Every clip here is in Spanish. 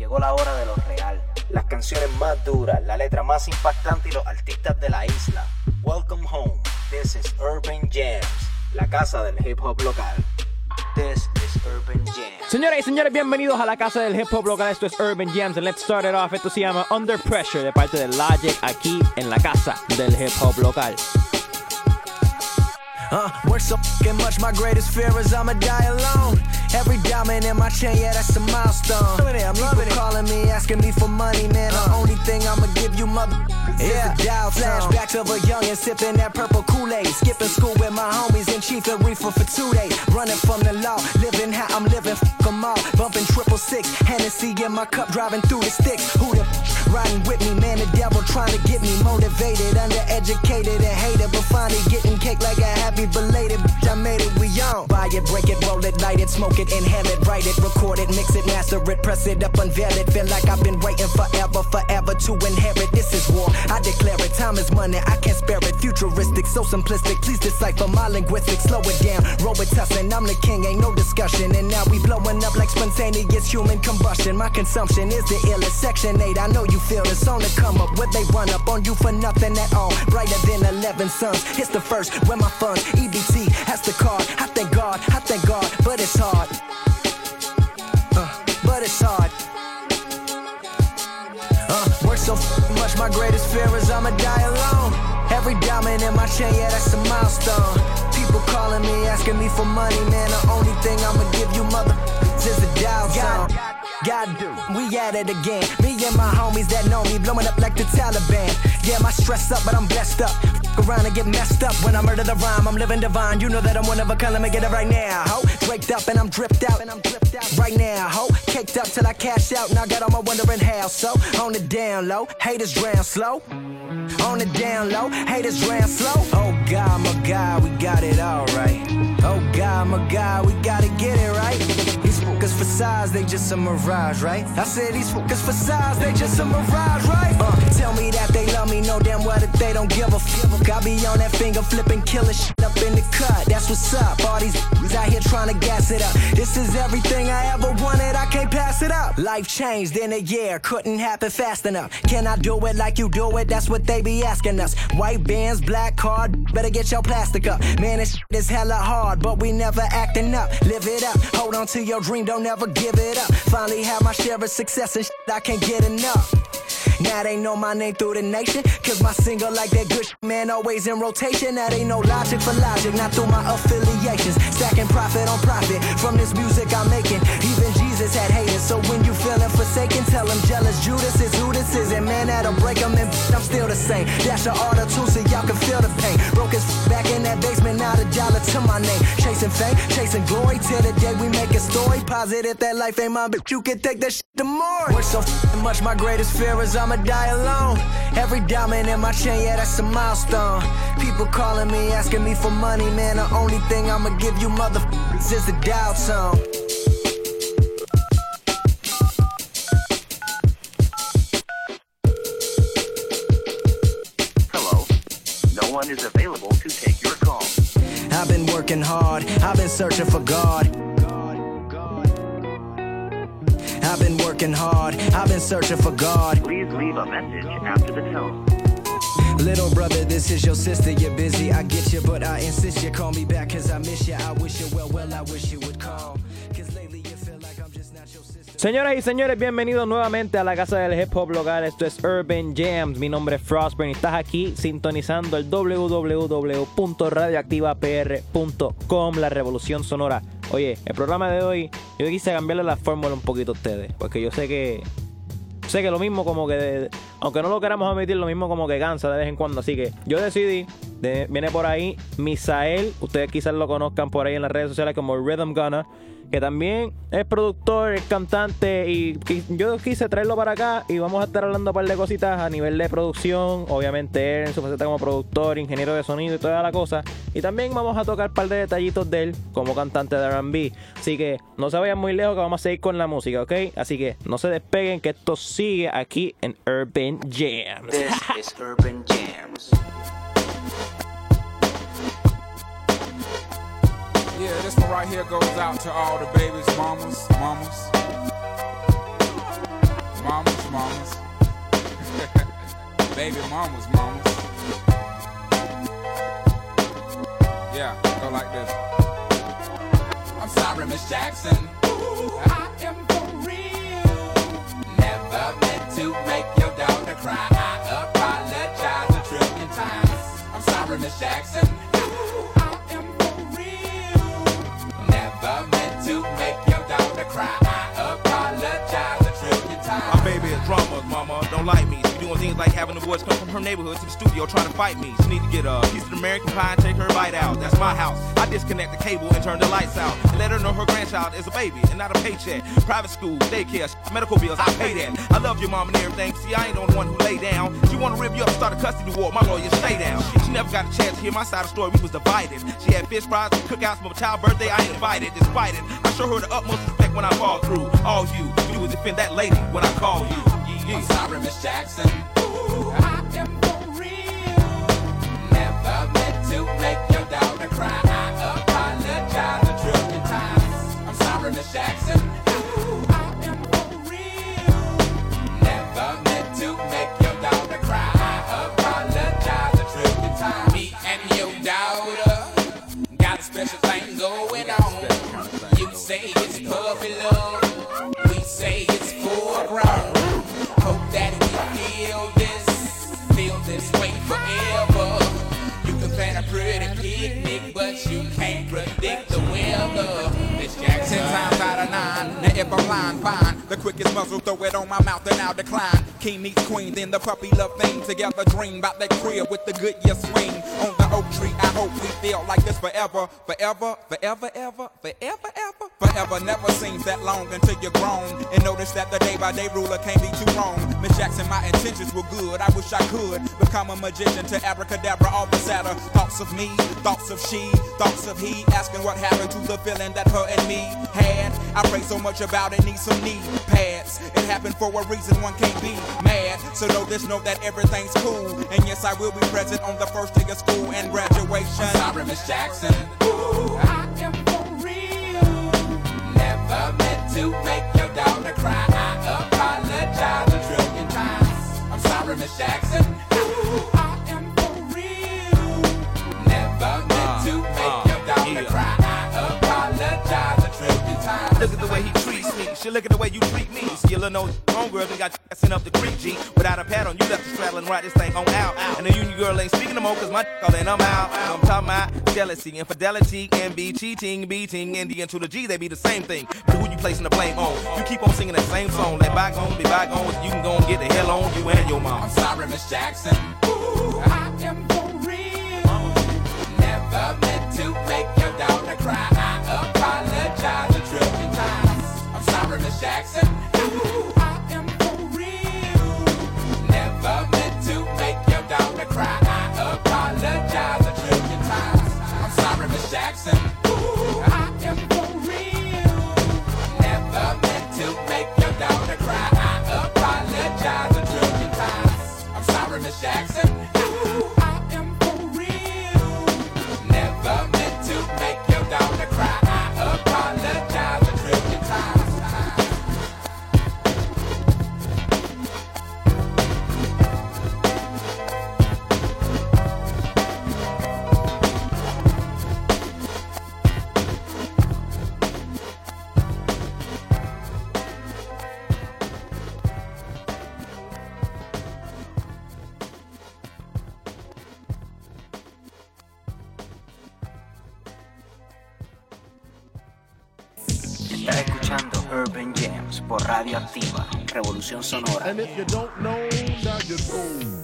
Llegó la hora de lo real. Las canciones más duras, la letra más impactante y los artistas de la isla. Welcome home. This is Urban Jams, la casa del hip hop local. This is Urban Jams. Señoras y señores, bienvenidos a la casa del hip hop local. Esto es Urban Jams and let's start it off. Esto se llama Under Pressure de parte de Logic aquí en la casa del hip hop local. Work so fucking much, my greatest fear is I'ma die alone. Every diamond in my chain, yeah, that's a milestone. I'm loving it. Calling me, asking me for money, man. The only thing I'ma give you, mother, is a dial tone. Flashbacks of a youngin' sipping that purple Kool-Aid. Skipping school with my homies and Chief and Reefer for 2 days. Running from the law, living how I'm living, fuck 'em all. Bumping 666, Hennessy in my cup, driving through the sticks. Who the riding with me, man? The devil trying to get me motivated, undereducated and hated, but finally getting cake like a happy belated. I made it, we on. Buy it, break it, roll it, light it, smoke it, inhale it, write it, record it, mix it, master it, press it up, unveil it. Feel like I've been waiting forever to inherit. This is war, I declare it. Time is money, I can't spare it. Futuristic, so simplistic. Please decipher my linguistics. Slow it down, Robitussin, I'm the king, ain't no discussion. And now we blowing up like spontaneous human combustion. My consumption is the illest. Section 8, I know you feel it's on the come up. Where they run up on you for nothing at all. Brighter than 11 suns. It's the first, where my funds. EBT, that's the card. I thank God, but it's hard. But it's hard. Work so much, my greatest fear is I'ma die alone. Every diamond in my chain, yeah, that's a milestone. People calling me, asking me for money, man. The only thing I'ma give you, mother, is a dial tone. God, we at it again. Me and my homies that know me, blowing up like the Taliban. Yeah, my stress up, but I'm blessed up. Fuck around and get messed up. When I murder the rhyme, I'm living divine. You know that I'm one of a kind, let me get it right now, ho. Draped up and I'm dripped out. Right now, ho. Caked up till I cash out. Now I got all my wondering how. So, on the down low, haters drown slow. On the down low, haters drown slow. Oh God, my God, we got it all right. Oh God, my God, we gotta get it right. These fuckers for size, they just a mirage, right? I said these fuckers for size, they just a mirage, right? Tell me that they love me, know damn well that they don't give a fuck. I be on that finger flipping, killing shit up in the cut. That's what's up. All these out here trying to gas it up. This is everything I ever wanted, I can't pass it up. Life changed in a year, couldn't happen fast enough. Can I do it like you do it? That's what they be asking us. White bands, black card, better get your plastic up. Man, this shit is hella hard, but we never acting up. Live it up, hold on to your dream, don't ever give it up. Finally have my share of success and shit, I can't get enough. Now they know my name through the nation, cause my single like that good shit, man, always in rotation. That ain't no logic for logic, not through my affiliations. Stacking profit on profit from this music I'm making. Even Jesus had haters, so when you feeling forsaken, tell him jealous Judas is who this is. And man, that'll break him, and I'm still the same. Dash the auto too so y'all can feel the pain. Broke his back in that basement, not a dollar to my name. Chasing fame, chasing glory, till the day we make a story. Positive that life ain't mine, but you can take that shit to more. Work so much, my greatest fear is I'ma die alone. Every diamond in my chain, yeah, that's a milestone. People calling me, asking me for money, man. The only thing I'ma give you, motherfuckers, is the dial tone. Hello. No one is available to take your call. I've been working hard, I've been searching for God. I've been working hard, I've been searching for God. Please leave a message after the tone. Little brother, this is your sister, you're busy, I get you, but I insist you call me back, cause I miss you, I wish you well, I wish you would call. Cause lately you feel like I'm just not your sister. Señoras y señores, bienvenidos nuevamente a la casa del hip hop local. Esto es Urban Jams. Mi nombre es Frostburn y estás aquí sintonizando el www.radioactivapr.com, la revolución sonora. Oye, el programa de hoy, yo quise cambiarle la fórmula un poquito a ustedes, porque yo sé que lo mismo como que, aunque no lo queramos admitir, lo mismo como que cansa de vez en cuando. Así que yo decidí, viene por ahí Misael, ustedes quizás lo conozcan por ahí en las redes sociales como Rhythm Gunner, que también es productor, es cantante, y yo quise traerlo para acá y vamos a estar hablando un par de cositas a nivel de producción. Obviamente él en su faceta como productor, ingeniero de sonido y toda la cosa, y también vamos a tocar un par de detallitos de él como cantante de R&B. Así que no se vayan muy lejos, que vamos a seguir con la música, ¿ok? Así que no se despeguen, que esto sigue aquí en Urban Jams. This is Urban Jams. Yeah, this one right here goes out to all the babies, mamas. baby mama's mama. Yeah, go like this. I'm sorry, Miss Jackson. Ooh, I am for real. Never meant to make your daughter cry. I apologize a trillion times. I'm sorry, Miss Jackson. Ooh, I am for real. Never meant to make your daughter cry. I apologize a trillion times. My baby is drama, mama. Don't like me. She doing things like having the boys come from her neighborhood to the studio trying to fight me. She need to get a piece of American pie and take her bite out. That's my house. I disconnect the cable and turn the lights out. And let her know her grandchild is a baby and not a paycheck. Private school, daycare, medical bills, I pay that. I love your mom and everything. See, I ain't the only one who lay down. She wanna rip you up, start a custody war. My lawyer, stay down. She never got a chance to hear my side of the story. We was divided. She had fish fries and cookouts for my child's birthday. I ain't invited. Despite it, I show her the utmost respect when I fall through. All you would defend that lady when I call you. I'm sorry, Miss Jackson. Ooh, I am for real. Never meant to make your daughter cry. I apologize a trillion times. I'm sorry, Miss Jackson. Ooh, I am for real. Never meant to make your daughter cry. I apologize a trillion times. Me and your daughter got a special thing going on. You say it's puppy love. We say it's full grown. Hope that we feel this way forever. You can plan a pretty picnic, but you can't predict the weather. Miss Jackson, 10 times out of 9. Now if I'm lying, fine. The quickest muzzle, throw it on my mouth and I'll decline. King meets queen, then the puppy love thing. Together dream about that crib with the Goodyear swing. On the oak tree, I hope we feel like this forever. Forever, forever, ever, forever, ever. Forever never seems that long until you're grown. And notice that the day-by-day ruler can't be too wrong. Miss Jackson, my intentions were good. I wish I could become a magician to abracadabra all the sadder. Thoughts of me, thoughts of she, thoughts of he. Asking what happened to the feeling that her and me had. I pray so much about it, need some knee pads. It happened for a reason, one can't be mad. So know this, know that everything's cool. And yes, I will be present on the first day of school and graduation. I'm sorry, Miss Jackson. Ooh, I am for real. Never meant to make your daughter cry. I apologize a trillion times. I'm sorry, Miss Jackson. Ooh, I am for real. Never meant to make your daughter cry. I apologize a trillion times. Look at the way he treats me. She look at the way you treat me. See a little no homegirl that got sent up the creek, G. Without a pad on, you left the straddle and ride this thing on out. And the union girl ain't speaking no more, cause my all in, I'm out. So I'm talking about jealousy, infidelity, envy, cheating, beating, and the N to the G, they be the same thing. But who you placing the blame on? You keep on singing that same song. Let bygones be bygones. You can go and get the hell on you and your mom. I'm sorry, Miss Jackson. Ooh, I am for real. Never meant to make your daughter cry. I apologize a trillion times. I'm sorry, Miss Jackson. Ooh, I am for real. Never meant to make your daughter cry. I apologize a trillion times. I'm sorry, Miss Jackson. Ooh, I am for real. Never meant to make your daughter cry. I apologize a trillion times. I'm sorry, Miss Jackson. Ooh, I am for real. Never meant to make your daughter cry. I apologize a trillion times. Estás escuchando Urban Jams por Radio Activa, Revolución Sonora. And if you don't know, now you know.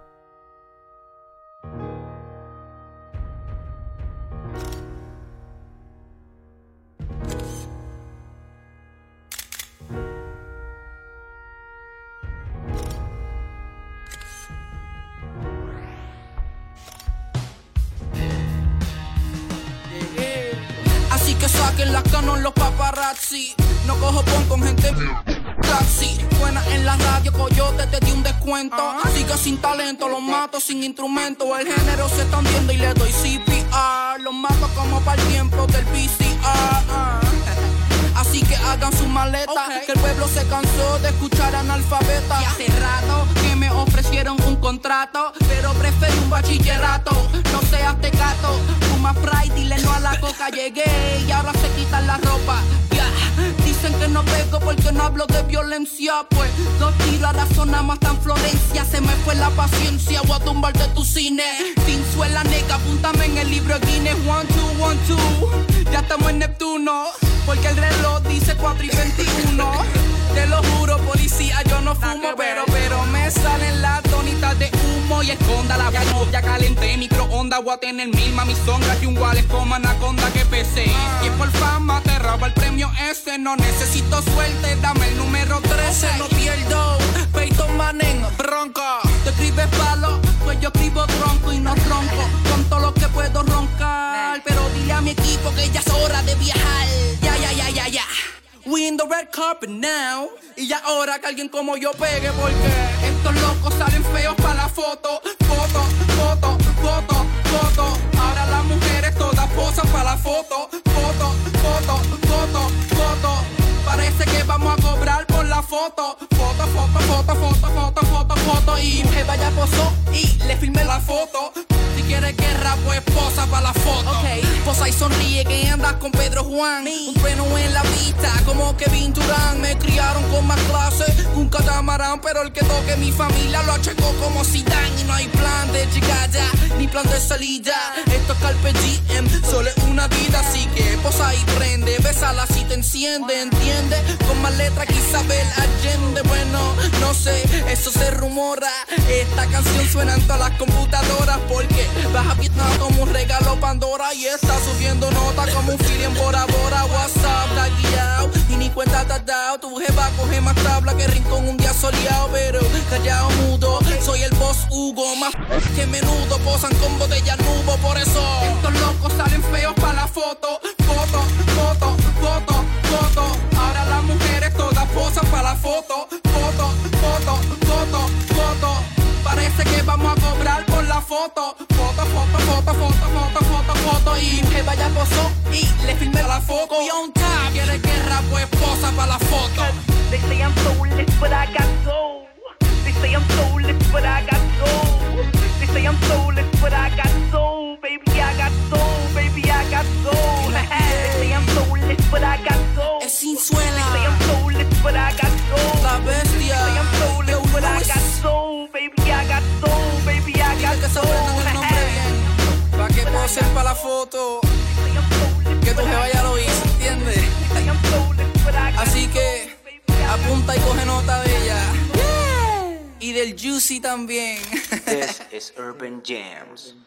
Así que saquen las canos los paparazzi. No cojo pon con gente taxi. Buena en la radio, Coyote te di un descuento. Sigue sin talento, los mato sin instrumento. El género se está hundiendo y le doy CPR. Los mato como para el tiempo del PCR. Así así que hagan su maleta. Que el pueblo se cansó de escuchar analfabeta. Y hace rato que me ofrecieron un contrato, pero prefiero un bachillerato. No seas tecato, fuma Sprite, dile no a la coca. Llegué y ahora se quitan la ropa. Yeah. Dicen que no pego porque no hablo de violencia. Pues 2 tiros a la zona más tan Florencia. Se me fue la paciencia, voy a tumbarte tu cine. Pinzuela nega, apúntame en el libro Guinness. 1, 2, 1, 2. Ya estamos en Neptuno, porque el reloj dice 4:21. Te lo juro, policía, yo no fumo, pero me salen las donitas de humo. Y esconda la voz, ya calenté microondas. Voy a tener 1000 mami sombras y un wallet como anaconda que pese. Y por fama te roba el premio ese. No necesito suerte, dame el número 13. No pierdo, Peyton Manning, bronca. Te escribes palo, pues yo escribo tronco y no ronco. Con todo lo que puedo roncar, pero dile a mi equipo que ya es hora de viajar. Ya. We in the red carpet now. Y ya ahora que alguien como yo pegue, porque estos locos salen feos para la foto. Foto. Ahora las mujeres todas posan para la foto. Foto. Parece que vamos a cobrar por la foto. Foto. Y Jeva ya posó y le filmé la foto. Si quieres guerra, pues posa para la foto. Okay. Posa y sonríe que andas con Pedro Juan. Un trueno en la vista, como Kevin Durant. Me criaron con más clase, un catamarán. Pero el que toque mi familia lo achecó como Zidane. Y no hay plan de llegada, ni plan de salida. Esto es Carpe Diem, solo es una vida. Así que posa y prende, bésala si te enciende, ¿entiende? Con más letra que Isabel Allende. Bueno, no sé, eso se rumora. Esta canción suena en todas las computadoras, porque vas a Vietnam como un regalo Pandora. Y está subiendo nota como un feeling Bora Bora. WhatsApp, está guiado y ni cuenta te has dado. Tu jefa coge más tabla que rincón un día soleado. Pero callado mudo, soy el boss Hugo. Más que menudo posan con botella nubo. Por eso estos locos salen feos para la foto. Foto. Ahora las mujeres todas posan para la foto. Foto. Parece que vamos a cobrar por la foto. Foto. Y Jeva ya posó y le filmé la foto. Y on top, ¿quieres guerra? Pues posa para la foto. They say I'm soulless, but I got soul. They say I'm soulless, but I got soul. They say I'm soulless, but I got soul. Baby, I got soul. Baby, I got soul. They say I'm soulless, but I got soul. Es sin suela. They say I'm soulless, but I got soul. La bestia. They say I'm soulless, but I got soul. Baby, I got soul. Baby, I got que se aprendan el nombre bien, pa' que posen pa' la foto. Que tu jeva ya lo hizo, ¿entiendes? Así que apunta y coge nota de ella. Y del Juicy también. This is Urban Jams.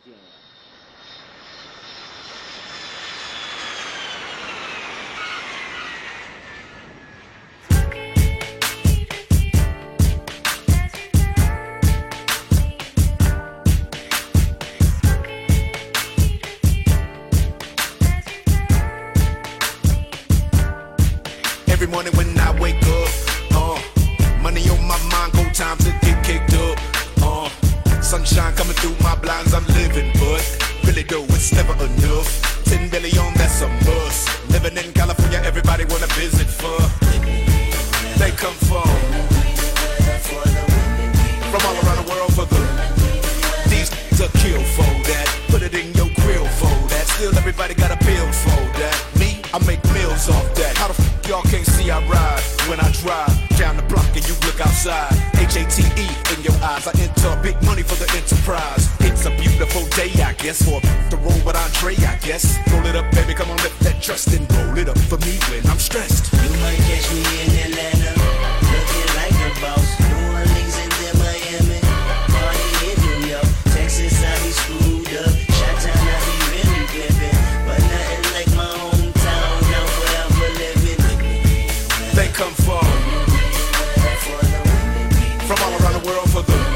Every morning when I wake up, money on my mind, go time to get kicked up. Sunshine coming through my blinds, I'm living, but really though it's never enough. 10 billion, that's a must. Living in California, everybody wanna visit for. They come from all around the world for the. These a kill for that. Put it in your grill for that. Still everybody got a bill for that. Me, I make meals off that. How the f y'all can't see I ride when I drive down the block and you look outside? HATE in your eyes. I enter big money for the enterprise. It's a beautiful day, I guess, for the roll with Andre, I guess. Roll it up, baby, come on, lift that trust and roll it up for me when I'm stressed. You might catch me in Atlanta, looking like a boss. New Orleans and then Miami, party in New York. Texas, I be screwed up. Chi-town, I be really flipping, but nothing like my hometown. Now forever living. They come from all around the world for the.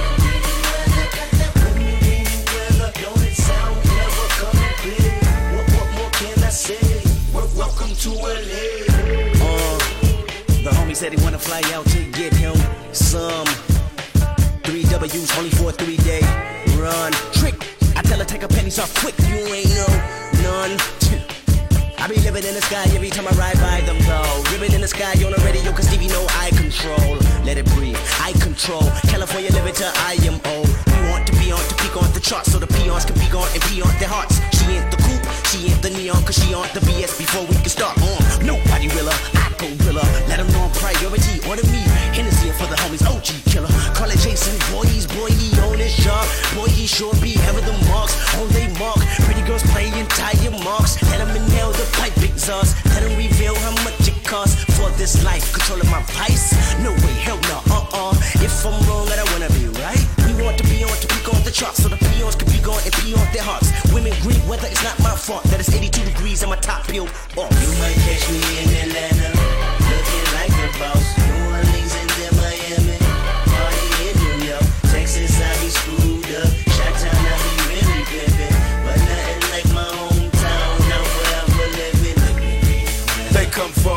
Welcome to LA. The homie said he wanna fly out to get him some 3 W's only for a 3-day run. Trick, I tell her take her panties off quick. You ain't know none. I be living in the sky every time I ride by them though. Ribbon in the sky on the radio cause Stevie know I control. Let it breathe, I control. California living till I am old. We want to be on to peak on the charts so the peons can be gone and pee on their hearts. She ain't the coupe, she ain't the neon cause she on the BS before we can start on. Nobody will her, I go will her. Let them know I'm priority, order me. Hennessy for the homies, OG killer. Call it Jason, boy he on his job. Boy he sure be having the marks, on they mark. Pretty girls playing tire marks. Let them inhale the pipe exhaust. Let them reveal how much it costs for this life. Controlling my vice? No way, hell no, If I'm wrong, I don't wanna be right. We want to be on to peak on the charts so the peons can be gone and pee on their hearts. Women green weather, it's not my fault that it's 82 degrees and my top peeled off. You might catch me in Atlanta, looking like a boss. New Orleans and then Miami, party in New York. Texas, I be screwed up. Chi-town, I be really pimpin'. But nothing like my hometown, now forever living. They come from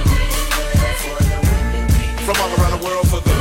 all around the world for the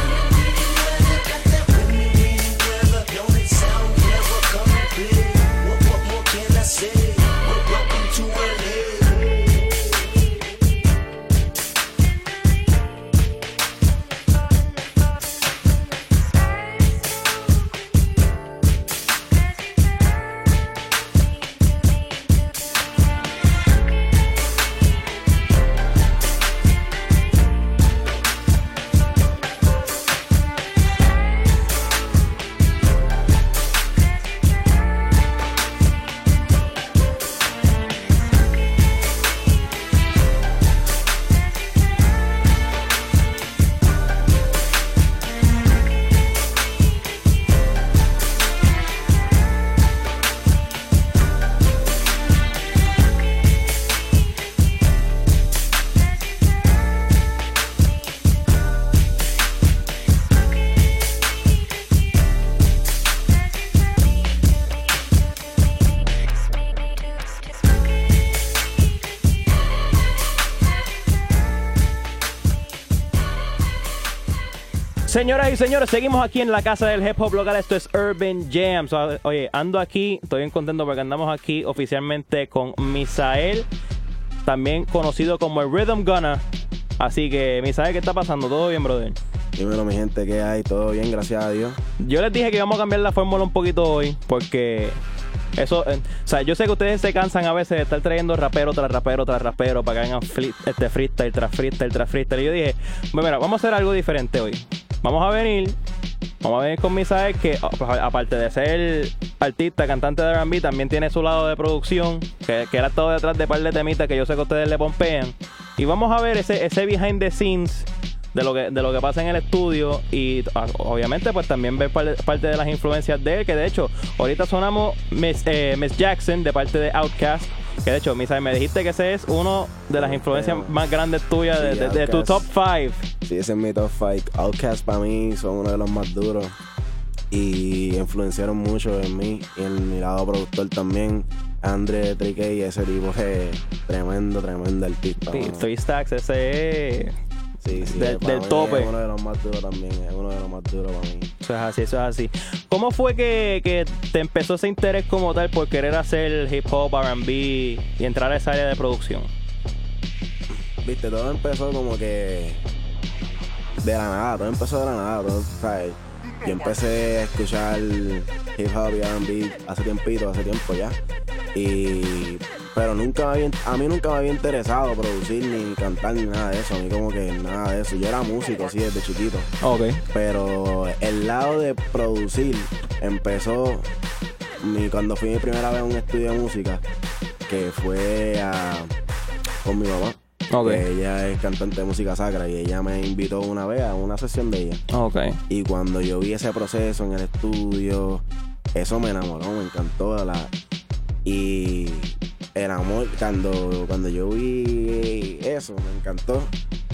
Señoras y señores, seguimos aquí en la casa del hip hop local. Esto es Urban Jams. Oye, ando aquí, estoy bien contento porque andamos aquí oficialmente con Misael, también conocido como el Rhythm Gunner. Así que, Misael, ¿qué está pasando? ¿Todo bien, brother? Dímelo, mi gente, ¿qué hay? ¿Todo bien? Gracias a Dios. Yo les dije que íbamos a cambiar la fórmula un poquito hoy porque eso, o sea, yo sé que ustedes se cansan a veces de estar trayendo rapero tras rapero tras rapero para que hagan freestyle tras freestyle tras freestyle. Y yo dije, bueno, mira, vamos a hacer algo diferente hoy. Vamos a venir con Misael, que aparte de ser artista, cantante de R&B, también tiene su lado de producción, que él ha estado detrás de un par de temitas que yo sé que ustedes le pompean. Y vamos a ver ese behind the scenes de lo que pasa en el estudio y obviamente pues también ver parte de las influencias de él, que de hecho ahorita sonamos Miss Jackson de parte de Outkast, que de hecho Misael, me dijiste que ese es uno de las influencias más grandes tuyas, sí, de tu top 5. Sí, ese es mi top 5. Outkast para mí son uno de los más duros y influenciaron mucho en mí y en mi lado productor también. Andre 3K, ese tipo es tremendo artista. Sí, 3 Stacks, ese es... Sí, del tope. Es uno de los más duros también, es uno de los más duros para mí. Eso es así. ¿Cómo fue que te empezó ese interés como tal por querer hacer hip hop, R&B y entrar a esa área de producción? Viste, todo empezó como que de la nada, ¿sabes? Yo empecé a escuchar hip hop y R&B hace tiempo ya. Pero a mí nunca me había interesado producir ni cantar ni nada de eso. A mí como que nada de eso. Yo era músico así desde chiquito. Okay. Pero el lado de producir empezó cuando fui mi primera vez a un estudio de música, que fue con mi mamá. Okay. Ella es cantante de música sacra y ella me invitó una vez a una sesión de ella. Okay. Y cuando yo vi ese proceso en el estudio, eso me enamoró, me encantó. Y el amor, cuando yo vi eso, me encantó.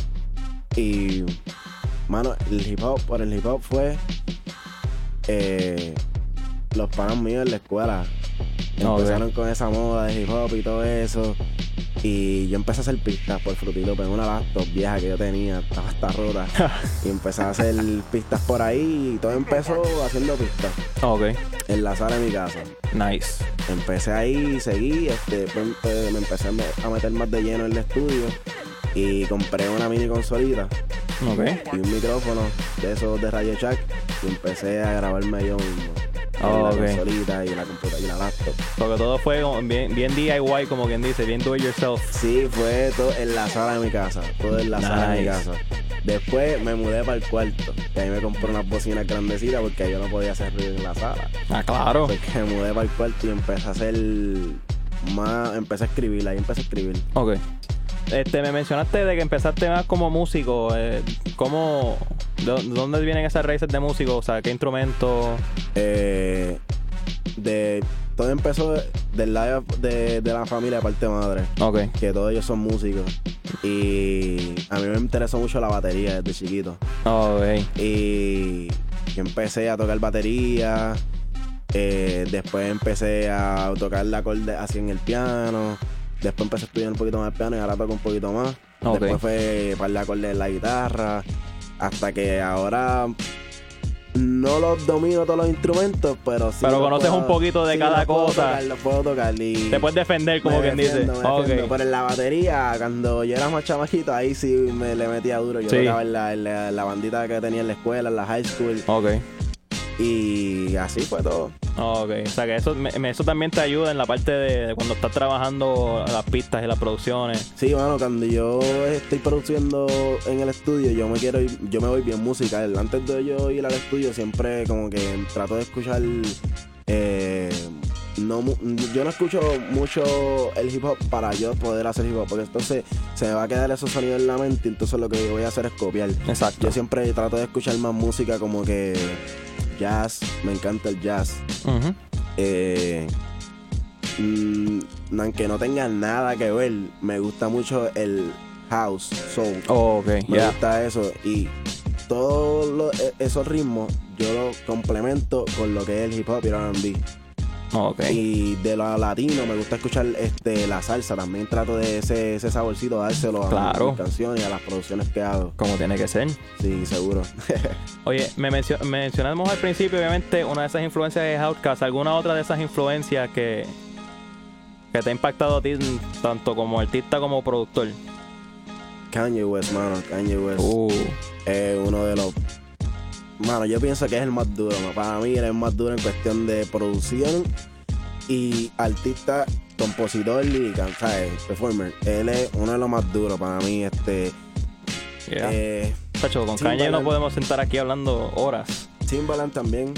Y, mano, el hip hop fue los panas míos en la escuela. Empezaron con esa moda de hip hop y todo eso. Y yo empecé a hacer pistas por Fruity Loops en una laptop vieja que yo tenía, estaba hasta rota. Y empecé a hacer pistas por ahí y todo empezó haciendo pistas. Ok. En la sala de mi casa. Nice. Empecé ahí y seguí, me empecé a meter más de lleno en el estudio y compré una mini consolita. Ok. Y un micrófono de esos de Radio Shack y empecé a grabarme yo mismo. La consolita y la computadora y la laptop. Porque todo fue bien DIY, como quien dice, bien do it yourself. Sí, fue todo en la sala de mi casa. Todo en la sala de mi casa. Después me mudé para el cuarto. Y ahí me compré unas bocinas grandecitas porque yo no podía hacer ruido en la sala. Ah, claro. Porque me mudé para el cuarto y empecé a hacer empecé a escribir. Ahí empecé a escribir. Ok. Me mencionaste de que empezaste más como músico. ¿Cómo, de dónde vienen esas raíces de músico? O sea, ¿qué instrumento? Todo empezó del lado de la familia de parte madre. Ok. Que todos ellos son músicos. Y a mí me interesó mucho la batería desde chiquito. Ok. Y yo empecé a tocar batería. Después empecé a tocar el acorde así en el piano. Después empecé a estudiar un poquito más el piano y ahora toco un poquito más. Okay. Después fue para el acorde en la guitarra. Hasta que ahora no los domino todos los instrumentos, pero sí. Pero conoces un poquito de cada cosa. Los puedo tocar y te puedes defender, como quien dice. Okay. Pero en la batería, cuando yo era más chamaquito, ahí sí me le metía duro. Yo tocaba en la bandita que tenía en la escuela, en la high school. Ok. Y así fue todo. Ok, o sea que eso también te ayuda en la parte de cuando estás trabajando las pistas y las producciones. Sí, bueno, cuando yo estoy produciendo en el estudio, yo me voy bien musical. Antes de yo ir al estudio, siempre como que trato de escuchar. Yo no escucho mucho el hip hop para yo poder hacer hip hop, porque entonces se me va a quedar esos sonidos en la mente, entonces lo que yo voy a hacer es copiar. Exacto. Yo siempre trato de escuchar más música como que jazz, me encanta el jazz. Uh-huh. Aunque no tenga nada que ver, me gusta mucho el house, soul. Oh, okay. Me gusta eso y todos esos ritmos yo los complemento con lo que es el hip hop y el R&B. Okay. Y de lo latino me gusta escuchar la salsa. También trato de ese saborcito dárselo a mis canciones y a las producciones que hago. Como tiene que ser. Sí, seguro. Oye, mencionamos al principio, obviamente, una de esas influencias es Outkast. ¿Alguna otra de esas influencias que te ha impactado a ti tanto como artista como productor? Kanye West, mano. Kanye West es uno de los... Mano, yo pienso que es el más duro, ¿no? Para mí él es el más duro en cuestión de producción y artista, compositor y performer. Él es uno de los más duros para mí. Tacho, con Kanye no podemos sentar aquí hablando horas. Timbaland también.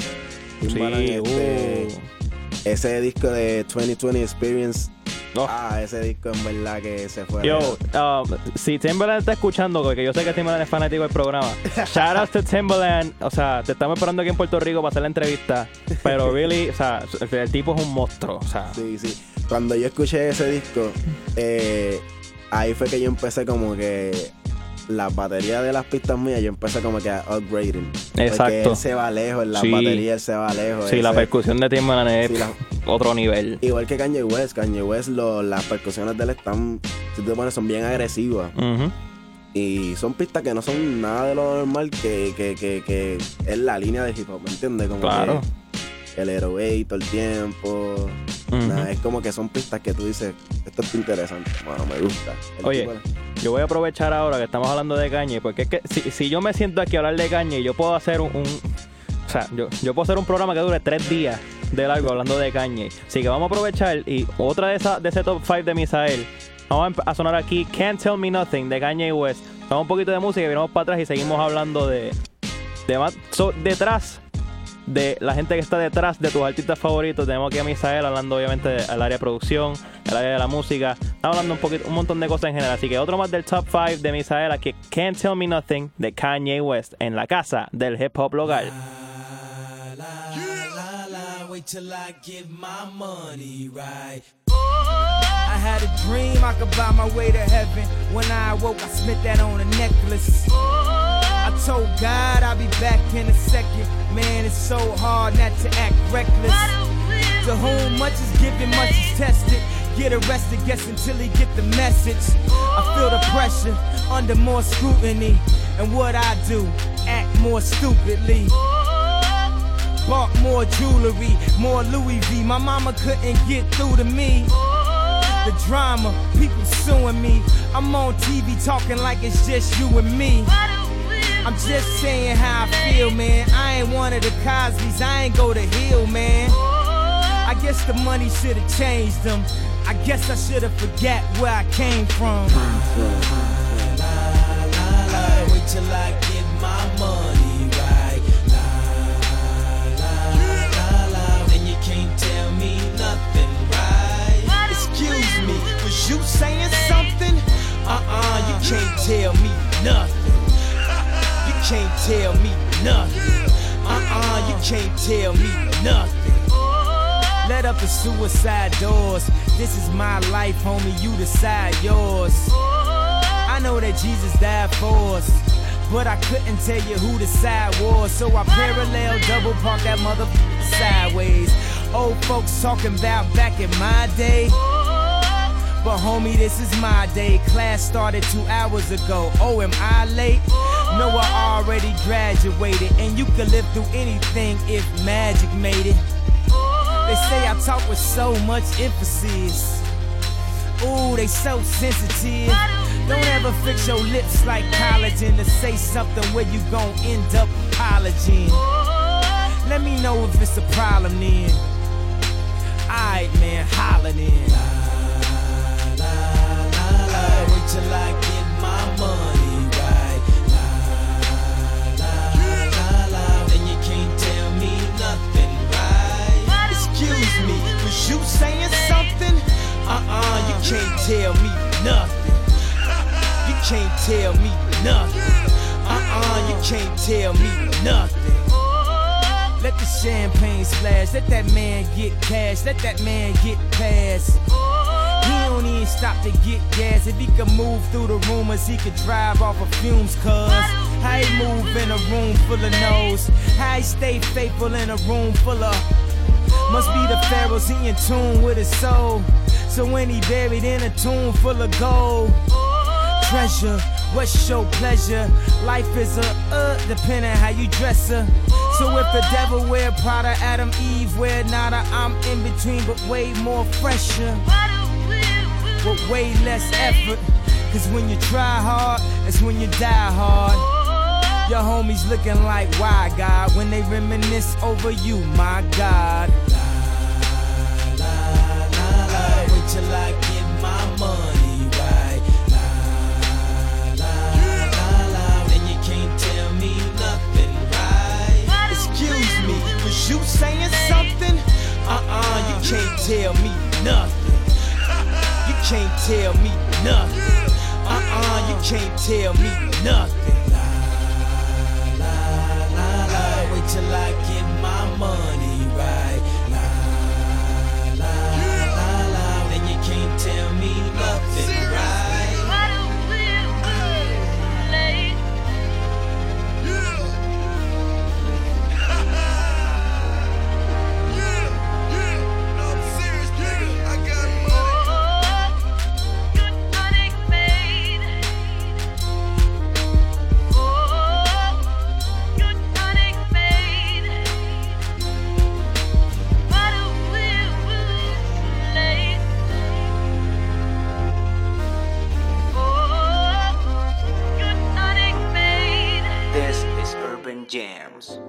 Ese disco de 2020 Experience. Ese disco en verdad que se fue. Si Timbaland está escuchando, porque yo sé que Timbaland es fanático del programa, shout out to Timbaland. O sea, te estamos esperando aquí en Puerto Rico para hacer la entrevista, pero really, o sea, el tipo es un monstruo, o sea. Sí. Cuando yo escuché ese disco, ahí fue que yo empecé como que las baterías de las pistas mías, yo empecé como que a upgrading. Exacto. Porque él se va lejos, en las baterías él se va lejos. Sí, la percusión de Timbaland es otro nivel. Igual que Kanye West. Las percusiones de él están, si te pones, son bien agresivas. Uh-huh. Y son pistas que no son nada de lo normal, que es la línea de hip hop, ¿me entiendes? Como claro. Que el aerobate todo el tiempo. Uh-huh. Es como que son pistas que tú dices, esto es interesante, bueno, me gusta. Oye, yo voy a aprovechar ahora que estamos hablando de Kanye, porque es que si yo me siento aquí a hablar de Kanye, yo puedo hacer o sea, yo puedo hacer un programa que dure 3 días de largo hablando de Kanye. Así que vamos a aprovechar y otra de ese top 5 de Misael. Vamos a sonar aquí Can't Tell Me Nothing de Kanye West. Vamos un poquito de música y venimos para atrás y seguimos hablando de detrás de la gente que está detrás de tus artistas favoritos. Tenemos aquí a Misael hablando obviamente del área de producción, el área de la música. Estamos hablando un montón de cosas en general. Así que otro más del top 5 de Misael aquí, Can't Tell Me Nothing de Kanye West en la casa del hip hop local. Wait till I get my money right. I had a dream I could buy my way to heaven. When I awoke, I spent that on a necklace. I told God I'll be back in a second. Man, it's so hard not to act reckless. To whom much is given, much is tested. get arrested, guess until he get the message. I feel the pressure under more scrutiny. And what I do, act more stupidly. Bought more jewelry, more Louis V. My mama couldn't get through to me. The drama, people suing me. I'm on TV talking like it's just you and me. I'm just saying how I feel, man. I ain't one of the Cosbys, I ain't go to Hill, man. I guess the money should've changed them. I guess I should've forgot where I came from. Wait till I get my money right. Then you can't tell me nothing, right? Excuse me, was you saying something? You can't tell me nothing. You can't tell me nothing. You can't tell me nothing. Let up the suicide doors. This is my life, homie, you decide yours. I know that Jesus died for us, but I couldn't tell you who the side was. So I parallel double park that motherfucker sideways. Old folks talking about back in my day, but homie, this is my day. Class started 2 hours ago. Oh, am I late? No, I already graduated, and you could live through anything if magic made it. They say I talk with so much emphasis. Ooh, they so sensitive. Don't ever fix your lips like collagen to say something where you gon' end up apologizing. Let me know if it's a problem then. Alright, man, holler then. Wait till I get my money right. Then you can't tell me nothing, right? Excuse me, was you saying something? You can't tell me nothing. You can't tell me nothing. You can't tell me nothing. Let the champagne splash, let that man get cash, let that man get past. He don't even stop to get gas. If he could move through the rumors, he could drive off of fumes, cuz how he move in a room full of no's, how he stay faithful in a room full of. Must be the pharaohs, he in tune with his soul. So when he buried in a tomb full of gold, treasure, what's your pleasure? Life is a depending how you dress her. So if the devil wear Prada, Adam, Eve wear nada, I'm in between but way more fresher, with way less effort. Cause when you try hard, it's when you die hard. Your homies looking like why God when they reminisce over you, my God. Wait till I get my money right. Then you can't tell me nothing, right? Excuse me, was you saying something? You can't tell me nothing. You can't tell me nothing. You can't tell me nothing. Wait till I get my money right. Then you can't tell me nothing, right? Jams.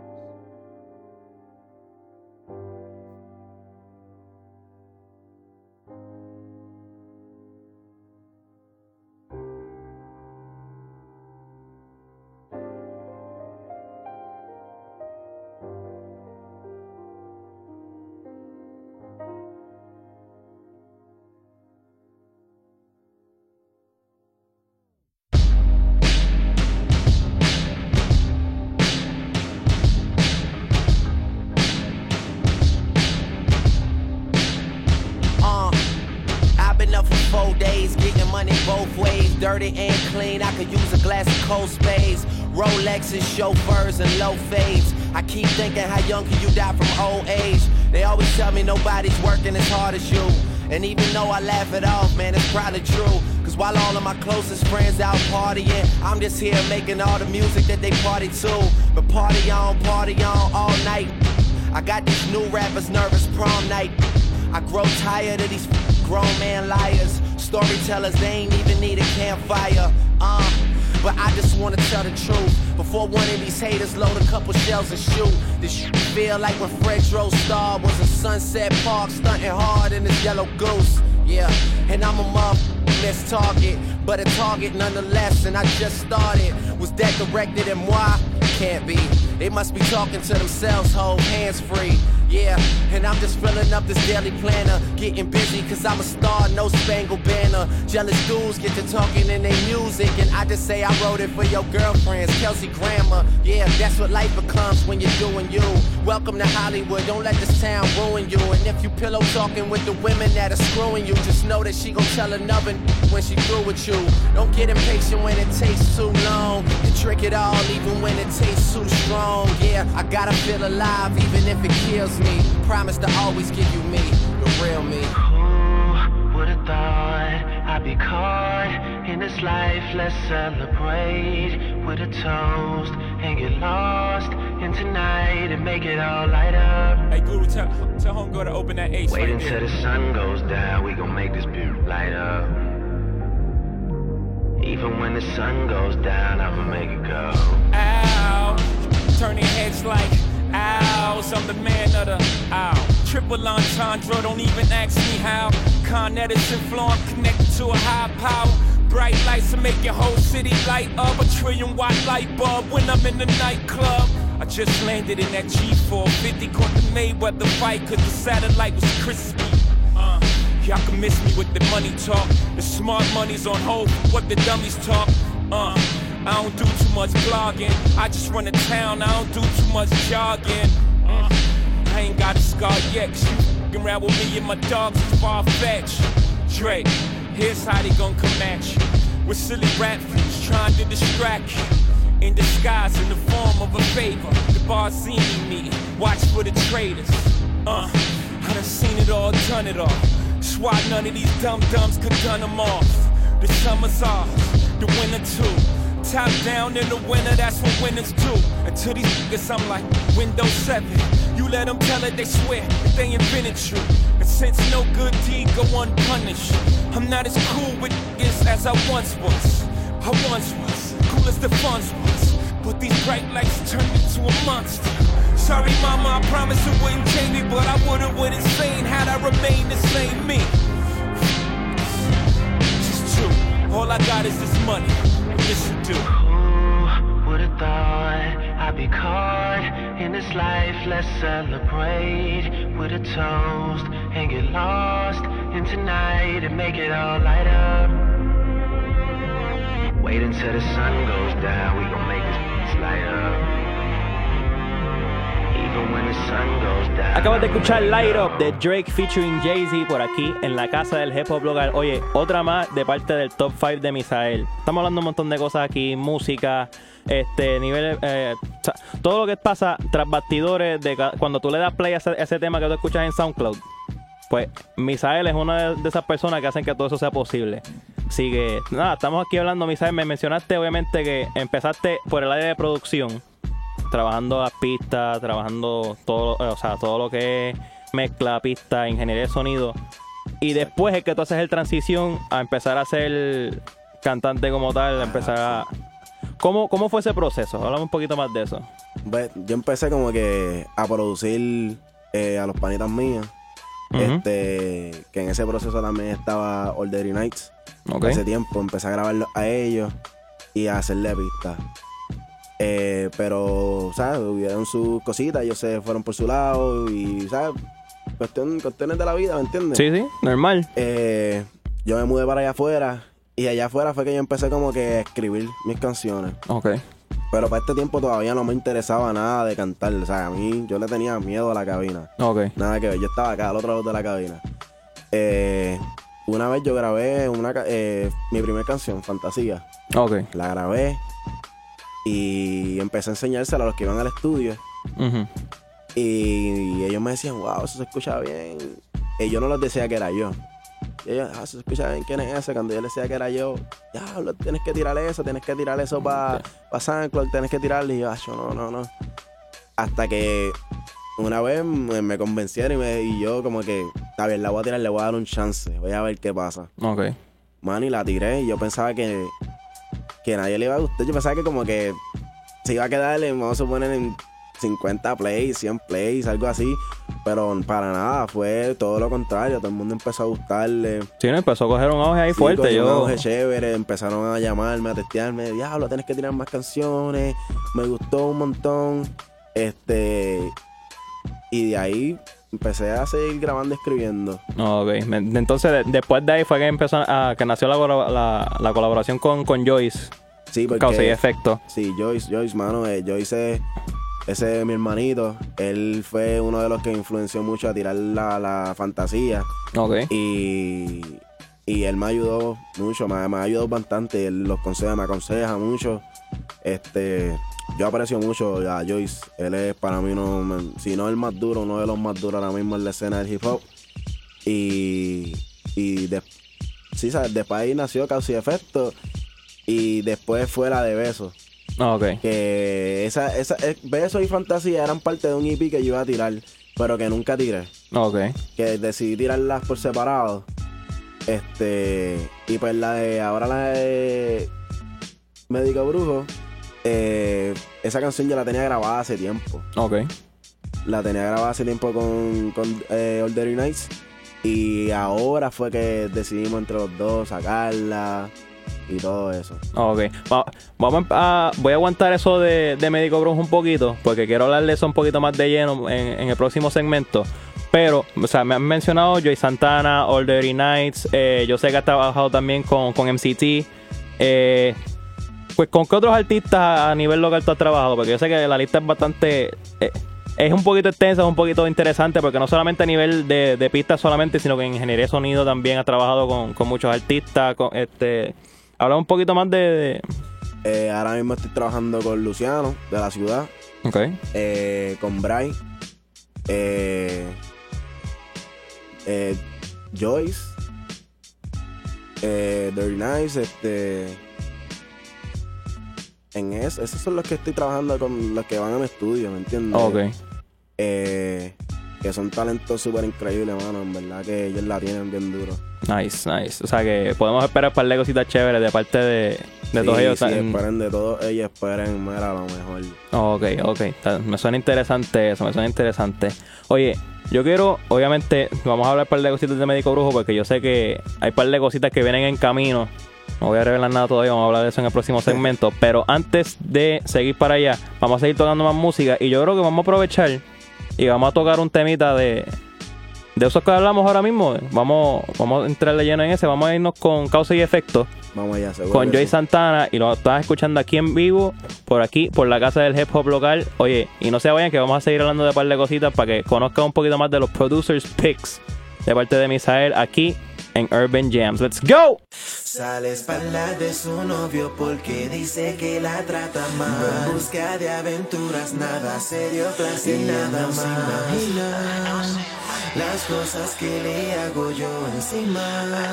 Both ways, dirty and clean. I could use a glass of cold spades. Rolexes, chauffeurs, and low fades. I keep thinking, how young can you die from old age? They always tell me nobody's working as hard as you. And even though I laugh it off, man, it's probably true. Cause while all of my closest friends out partying, I'm just here making all the music that they party to. But party on all night. I got these new rappers nervous prom night. I grow tired of these grown man liars. Storytellers, they ain't even need a campfire. But I just wanna tell the truth. Before one of these haters load a couple shells and shoot. This shit feel like when Fred Star was in Sunset Park, stunting hard in his yellow goose. Yeah, and I'm a miss target, but a target nonetheless. And I just started. Was that directed at moi? Can't be. They must be talking to themselves, hold hands free. Yeah, and I'm just filling up this daily planner. Getting busy cause I'm a star, no spangled banner. Jealous dudes get to talking in their music, and I just say I wrote it for your girlfriends, Kelsey Grammer. Yeah, that's what life becomes when you're doing you. Welcome to Hollywood, don't let this town ruin you. And if you pillow talking with the women that are screwing you, just know that she gon' tell another when she through with you. Don't get impatient when it takes too long. You trick it all even when it tastes too strong. Yeah, I gotta feel alive even if it kills me. Promise to always give you me, the real me. Who would've thought I'd be caught in this life? Let's celebrate with a toast and get lost in tonight and make it all light up. Hey Guru, tell homegirl to open that ace. Wait right until there. the sun goes down, we gon' make this beauty light up. Even when the sun goes down, I'ma make it go. Ow, turning heads like ows. I'm the man of the ow. Triple entendre, don't even ask me how. Con Edison flow, I'm connected to a high power. Bright lights to make your whole city light up. A trillion-watt light bulb when I'm in the nightclub. I just landed in that G450, caught the Mayweather fight cause the satellite was crispy. Y'all can miss me with the money talk. The smart money's on hold for what the dummies talk. I don't do too much blogging. I just run a town, I don't do too much jogging. I ain't got a scar yet, cause you f***ing around with me and my dogs is far-fetched. Drake, here's how they gon' come at you. With silly rap views trying to distract you. In disguise in the form of a favor. The Barzini meeting, watch for the traitors. I done seen it all, done it all. That's why none of these dum-dums could done them off. The summer's ours, the winter too. Top down in the winter, that's what winners do. Until these niggas, I'm like Windows 7. You let them tell it, they swear that they invented you. And since no good deed go unpunished, I'm not as cool with niggas as I once was. I once was, cool as the funds was. But these bright lights turned into a monster. Sorry mama, I promised it wouldn't change me, but I would've went insane had I remained the same me. It's true, all I got is this money. Listen to. Who would've thought I'd be caught in this life? Let's celebrate with a toast and get lost in tonight and make it all light up. Wait until the sun goes down, we gon' make this place light up. Even when the sun goes down. Acabas de escuchar Light Up de Drake featuring Jay-Z por aquí en la casa del hip hop local. Oye, otra más de parte del top 5 de Misael. Estamos hablando un montón de cosas aquí, música, niveles, todo lo que pasa tras bastidores de cuando tú le das play a ese tema que tú escuchas en SoundCloud. Pues Misael es una de esas personas que hacen que todo eso sea posible. Así que, nada, estamos aquí hablando, Misael. Me mencionaste, obviamente, que empezaste por el área de producción, trabajando las pistas, trabajando todo, o sea, todo lo que es mezcla, pista, ingeniería de sonido. Y después es que tú haces el transición a empezar a ser cantante como tal, empezar a... ¿Cómo fue ese proceso? Háblame un poquito más de eso. Yo empecé como que a producir a los panitas míos. Que en ese proceso también estaba Ordery Nights. Okay. Ese tiempo empecé a grabarlo a ellos y a hacerle pistas. Pero, ¿sabes? Hubieron sus cositas, ellos se fueron por su lado y, ¿sabes? Cuestiones de la vida, ¿me entiendes? Sí, normal. Yo me mudé para allá afuera y allá afuera fue que yo empecé como que a escribir mis canciones. Ok. Pero para este tiempo todavía no me interesaba nada de cantar. O sea, a mí yo le tenía miedo a la cabina. Ok. Nada que ver. Yo estaba acá al otro lado de la cabina. Una vez yo grabé mi primera canción, Fantasía. Ok. La grabé y empecé a enseñársela a los que iban al estudio. Y ellos me decían, wow, eso se escucha bien. Y yo no les decía que era yo. Y ella, se escucha bien quién es ese. Cuando yo le decía que era yo, diablo, tienes que tirar eso para SoundCloud, tienes que tirarle. Y yo, no. Hasta que una vez me convencieron y yo como que, está bien, la voy a tirar, le voy a dar un chance. Voy a ver qué pasa. Ok. Man, y la tiré y yo pensaba que nadie le iba a gustar. Yo pensaba que como que se iba a quedar, vamos a suponer, en 50 plays, 100 plays, algo así. Pero para nada, fue todo lo contrario. Todo el mundo empezó a gustarle. Sí, empezó a coger un auge ahí fuerte. Un auge chévere. Empezaron a llamarme, a testearme. Diablo, tienes que tirar más canciones. Me gustó un montón. Y de ahí empecé a seguir grabando y escribiendo. Ok. Entonces, después de ahí fue que que nació la colaboración con Joyce. Sí, porque... Causa y efecto. Sí, Joyce, mano. Joyce, ese es mi hermanito. Él fue uno de los que influenció mucho a tirar la fantasía. Ok. Y él me ayudó mucho, me ayudó bastante. Él me aconseja mucho. Yo aprecio mucho a Joyce. Él es para mí si no el más duro, uno de los más duros ahora mismo en la escena del hip hop. Después ahí nació Causa y Efecto. Y después fue la de Besos. Ok. Que Besos y Fantasía eran parte de un EP que yo iba a tirar, pero que nunca tiré. Ok. Que decidí tirarlas por separado. Y pues la de Médico Brujo, esa canción yo la tenía grabada hace tiempo. Ok. La tenía grabada hace tiempo con Ordinary Nights. Y ahora fue que decidimos entre los dos sacarla y todo eso. Ok. Voy a aguantar eso de Médico Brujo un poquito, porque quiero hablar de eso un poquito más de lleno en el próximo segmento. Pero, o sea, me han mencionado Joy Santana, Ordinary Nights. Yo sé que has trabajado también con MCT. Pues, ¿con qué otros artistas a nivel local tú has trabajado? Porque yo sé que la lista es bastante... es un poquito extensa, es un poquito interesante, porque no solamente a nivel de pistas solamente, sino que en ingeniería de sonido también has trabajado con muchos artistas. Habla un poquito más de... Ahora mismo estoy trabajando con Luciano, de La Ciudad. Ok. Con Bray. Joyce. Dirty Nice. Esos son los que estoy trabajando, con los que van a mi estudio, ¿me entiendes? Ok. Que son talentos súper increíbles, mano. En verdad que ellos la tienen bien duro. Nice. O sea que podemos esperar un par de cositas chéveres de parte de todos ellos. Sí, esperen de todos ellos, esperen, mira, lo mejor. Ok. Me suena interesante eso, Oye, yo quiero, obviamente, vamos a hablar un par de cositas de Médico Brujo, porque yo sé que hay un par de cositas que vienen en camino. No voy a revelar nada todavía, vamos a hablar de eso en el próximo segmento. Pero antes de seguir para allá, vamos a seguir tocando más música. Y yo creo que vamos a aprovechar y vamos a tocar un temita de esos que hablamos ahora mismo. Vamos a entrarle lleno en ese. Vamos a irnos con Causa y Efecto. Vamos allá, seguro. Con Joy Santana. Y lo estás escuchando aquí en vivo, por aquí, por la casa del hip hop local. Oye, y no se vayan, que vamos a seguir hablando de un par de cositas para que conozcan un poquito más de los Producers Picks de parte de Misael aquí en Urban Jams. Let's go. Sale a espaldas de su novio porque dice que la trata mal. En busca de aventuras, nada serio, placer, nada más. Imagina las cosas que le hago yo encima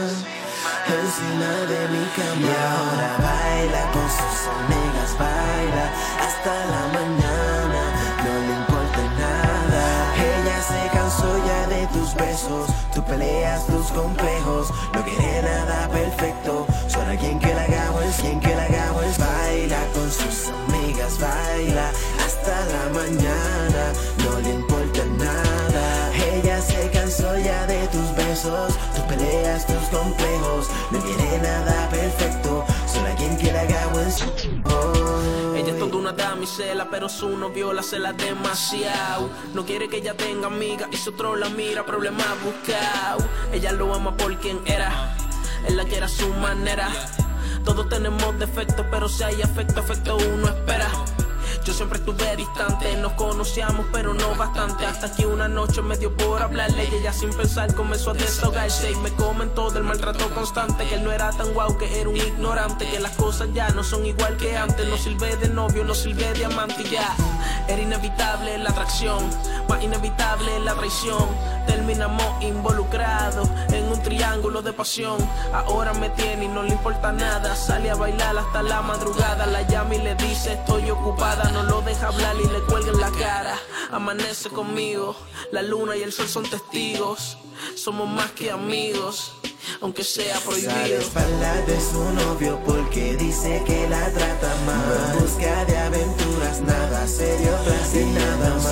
de mi cama. Y ahora baila con sus amigas, baila hasta la mañana, no le importa nada. Ella se cansó ya de tus besos, tú peleas tus complejos, no quiere nada perfecto, solo quien que la haga es baila con sus amigas, baila hasta la mañana, no le importa nada. Ella se cansó ya de tus besos, tú peleas tus complejos, no quiere nada perfecto, solo quien que la haga es Ella es toda una damisela, pero su novio la cela demasiado. No quiere que ella tenga amiga y su otro la mira, problema buscado. Ella lo ama por quien era, él la quiere a su manera. Todos tenemos defectos, pero si hay afecto uno espera. Yo siempre estuve distante, nos conocíamos pero no bastante. Hasta que una noche me dio por hablarle y ella sin pensar comenzó a desahogarse. Y me comentó del maltrato constante, que él no era tan guau, que era un ignorante, que las cosas ya no son igual que antes. No sirve de novio, no sirve de amante y ya. Era inevitable la atracción, más inevitable la traición. Terminamos involucrados en un triángulo de pasión. Ahora me tiene y no le importa nada. Sale a bailar hasta la madrugada. La llama y le dice estoy ocupada. No lo deja hablar y le cuelga en la cara. Amanece conmigo, la luna y el sol son testigos. Somos más que amigos, aunque sea prohibido. Sale a espaldas de su novio porque dice que la trata mal. En busca de aventuras, nada serio tras y nada más.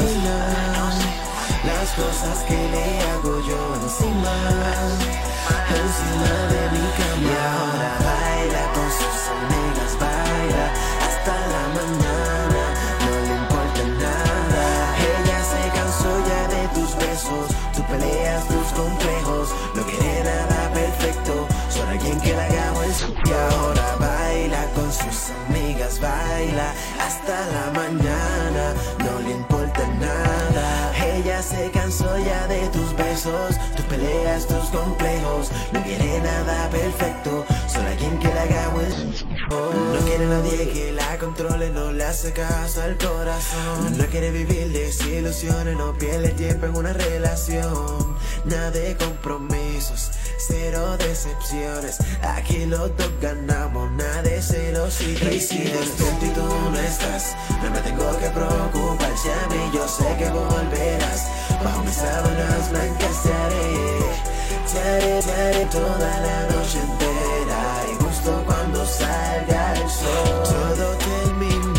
Las cosas que le hago yo encima de mi cama. Y ahora baila con sus amigas, baila hasta la mañana, no le importa nada. Ella se cansó ya de tus besos, tú peleas tus complejos, no quiere nada perfecto, solo alguien que la haga buen. Y ahora baila con sus amigas, baila hasta la mañana, no le importa nada. Ella se cansó ya de tus besos, tú peleas tus complejos, no quiere nada perfecto, solo alguien que la haga buen. No quiere nadie que la controle, no le hace caso al corazón. No quiere vivir desilusiones, no pierde tiempo en una relación. Nada de compromisos, cero decepciones. Aquí los dos ganamos, nada de celos y traiciones. Y si despierto y tú no estás, no me tengo que preocupar. Si a mí yo sé que volverás, bajo mis sábanas blancas te haré toda la noche entera. Y justo cuando salga el sol, todo terminó.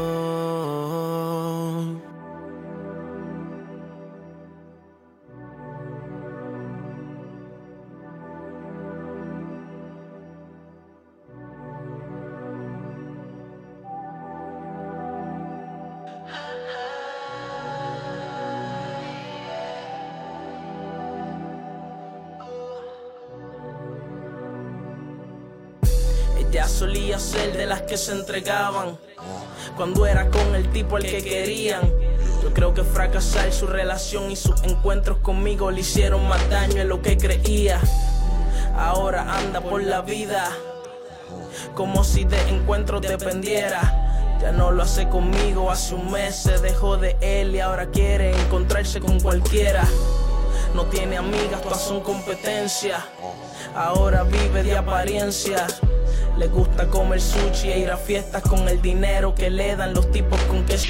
Ella solía ser de las que se entregaban cuando era con el tipo al que querían. Yo creo que fracasar su relación y sus encuentros conmigo le hicieron más daño de lo que creía. Ahora anda por la vida como si de encuentros dependiera. Ya no lo hace conmigo, hace un mes se dejó de él y ahora quiere encontrarse con cualquiera. No tiene amigas, todas son competencia. Ahora vive de apariencia. Le gusta comer sushi e ir a fiestas con el dinero que le dan los tipos con que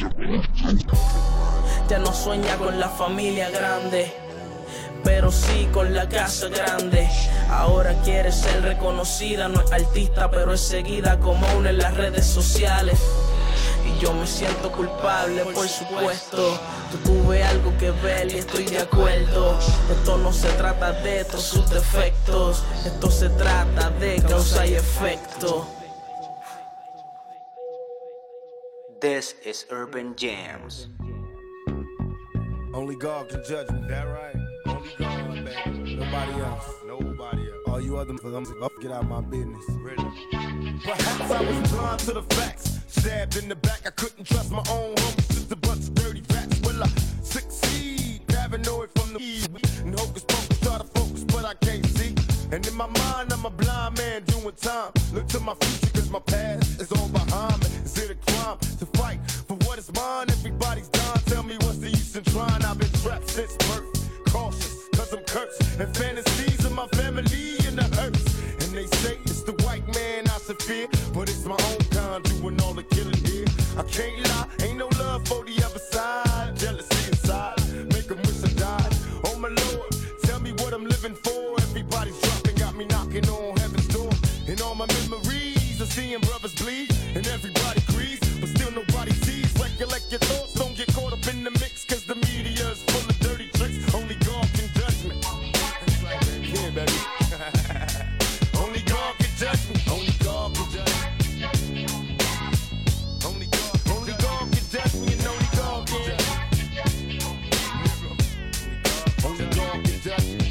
ya no sueña con la familia grande, pero sí con la casa grande. Ahora quiere ser reconocida, no es artista, pero es seguida como una en las redes sociales. Y yo me siento culpable, por supuesto. Tú tuve algo que ver y estoy de acuerdo. Esto no se trata de todos sus defectos, esto se trata de causa y efecto. This is Urban Jams. Only God can judge me. That right? Only God, baby. Nobody else. Nobody else. All you other motherfuckers, get out of my business. Really? Perhaps I was blind to the facts. Stabbed in the back, I couldn't trust my own homies. Just a bunch of dirty rats. Will I succeed? Paranoid from the and hocus pocus, try to focus, but I can't see. And in my mind, I'm a blind man doing time. Look to my future, cause my past is all behind me. Is it a crime to fight for what is mine? Everybody's dying, tell me what's the use in trying? I've been trapped since birth, cautious, cause I'm cursed. And fantasies of my family in the hearse. And they say it's the white man I should fear, but it's my own kind doing all the killing here. I can't lie, ain't no love for the other side. Jealousy inside, make them wish I died. Oh my Lord, tell me what I'm living for. Everybody's dropping, got me knocking on heaven's door. And all my memories of seeing brothers bleed, and everybody grieves, but still nobody sees. Recollect your thoughts, don't get caught up in the mix, cause the media is full of dirty tricks. Only God can judge me. Yeah, baby. Only God can judge me. Only God can judge me. Only God can judge me, and only God can. Only God can judge me.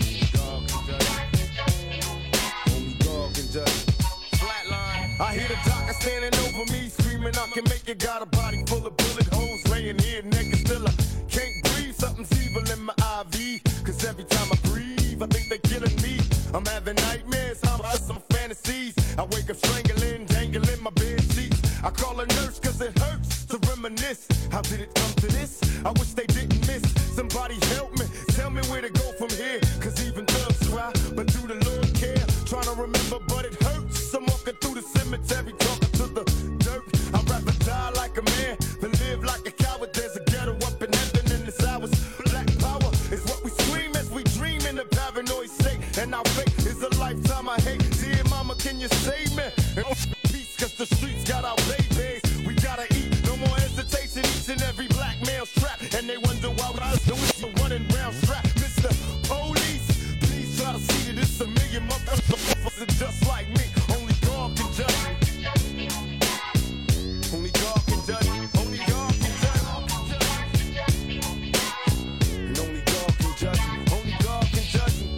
Only God can judge me. Flatline. I hear the doctor standing over me, screaming I can make it. Got a body full of bullet holes, laying here naked still. I can't breathe, something's evil in my IV. Cause every time I breathe, I think they're killing me. I'm having nightmares, I'm some fantasies. I wake up strangling, dangling my bed sheets. I call a nurse cause it hurts to remember reminisce. How did it come to this? I wish they didn't miss. Somebody help me, tell me where to go from here. Cause even thugs cry, but do the Lord care? Trying to remember, but it hurts. I'm walking through the cemetery, talking to the dirt. I'd rather die like a man than live like a coward. There's a ghetto up in heaven in this hours. Black power is what we scream as we dream in a paranoid state. And our fate is a lifetime I hate. Dear mama, can you save me? And peace, cause the streets got our babies. We gotta eat, no more hesitation. Each and every black male strapped. And they wonder why I do it, running round strapped. Mr. Police, please try to see that it's a million motherfuckers just like me. Only God can judge me. Only God can judge me. Only God can judge me. And only God can judge me. Only God can judge me.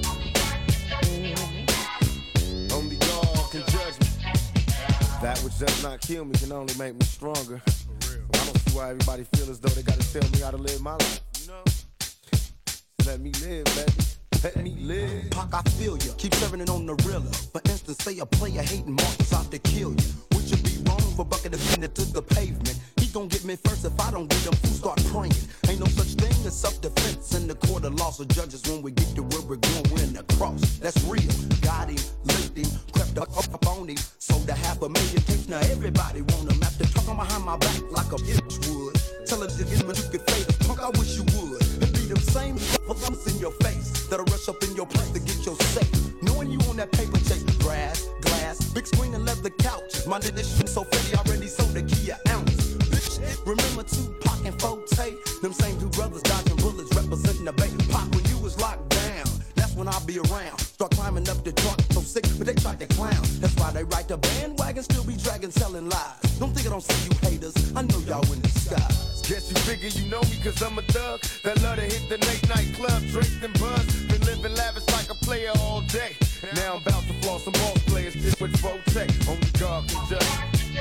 Only God can judge me. That which does not kill me can only make me stronger. I don't see why everybody feel as though they gotta tell me how to live my life. You know? Let me live, baby. Let me live. Pac, I feel ya. Keep serving it on the realer. For instance, say a player hating Marcus out to kill you. Would you be wrong for bucking the fender to the pavement? He gon' get me first if I don't get him. Fools start praying. Ain't no such thing as self-defense in the court of law. So judges, when we get to where we're going, we're in the cross. That's real. Got him, licked him, crept up on him. Sold a $500,000 case. Now everybody want him. After talking behind my back like a bitch would. Tell her to get him and you could fade us. Punk, I wish you would. And be them same lumps in your face that'll rush up in your place to get your safe. Knowing you on that paper chase, grass, glass, big screen and leather couches. My edition so fatty, already sold a key an ounce. Bitch, remember Tupac and Forte? Them same two brothers dodging bullets, representing the bay. Pac, when you was locked down, that's when I'll be around. Start climbing up the truck, so sick, but they tried to clown. That's why they ride the bandwagon, still be dragging, selling lies. Don't think I don't see you haters, I know y'all in disguise. Guess you figure you know me cause I'm a thug that love to hit the late night club, drink and buzz. Been living lavish like a player all day. Now I'm about to floss some ball players just with Forte. Only God can judge me.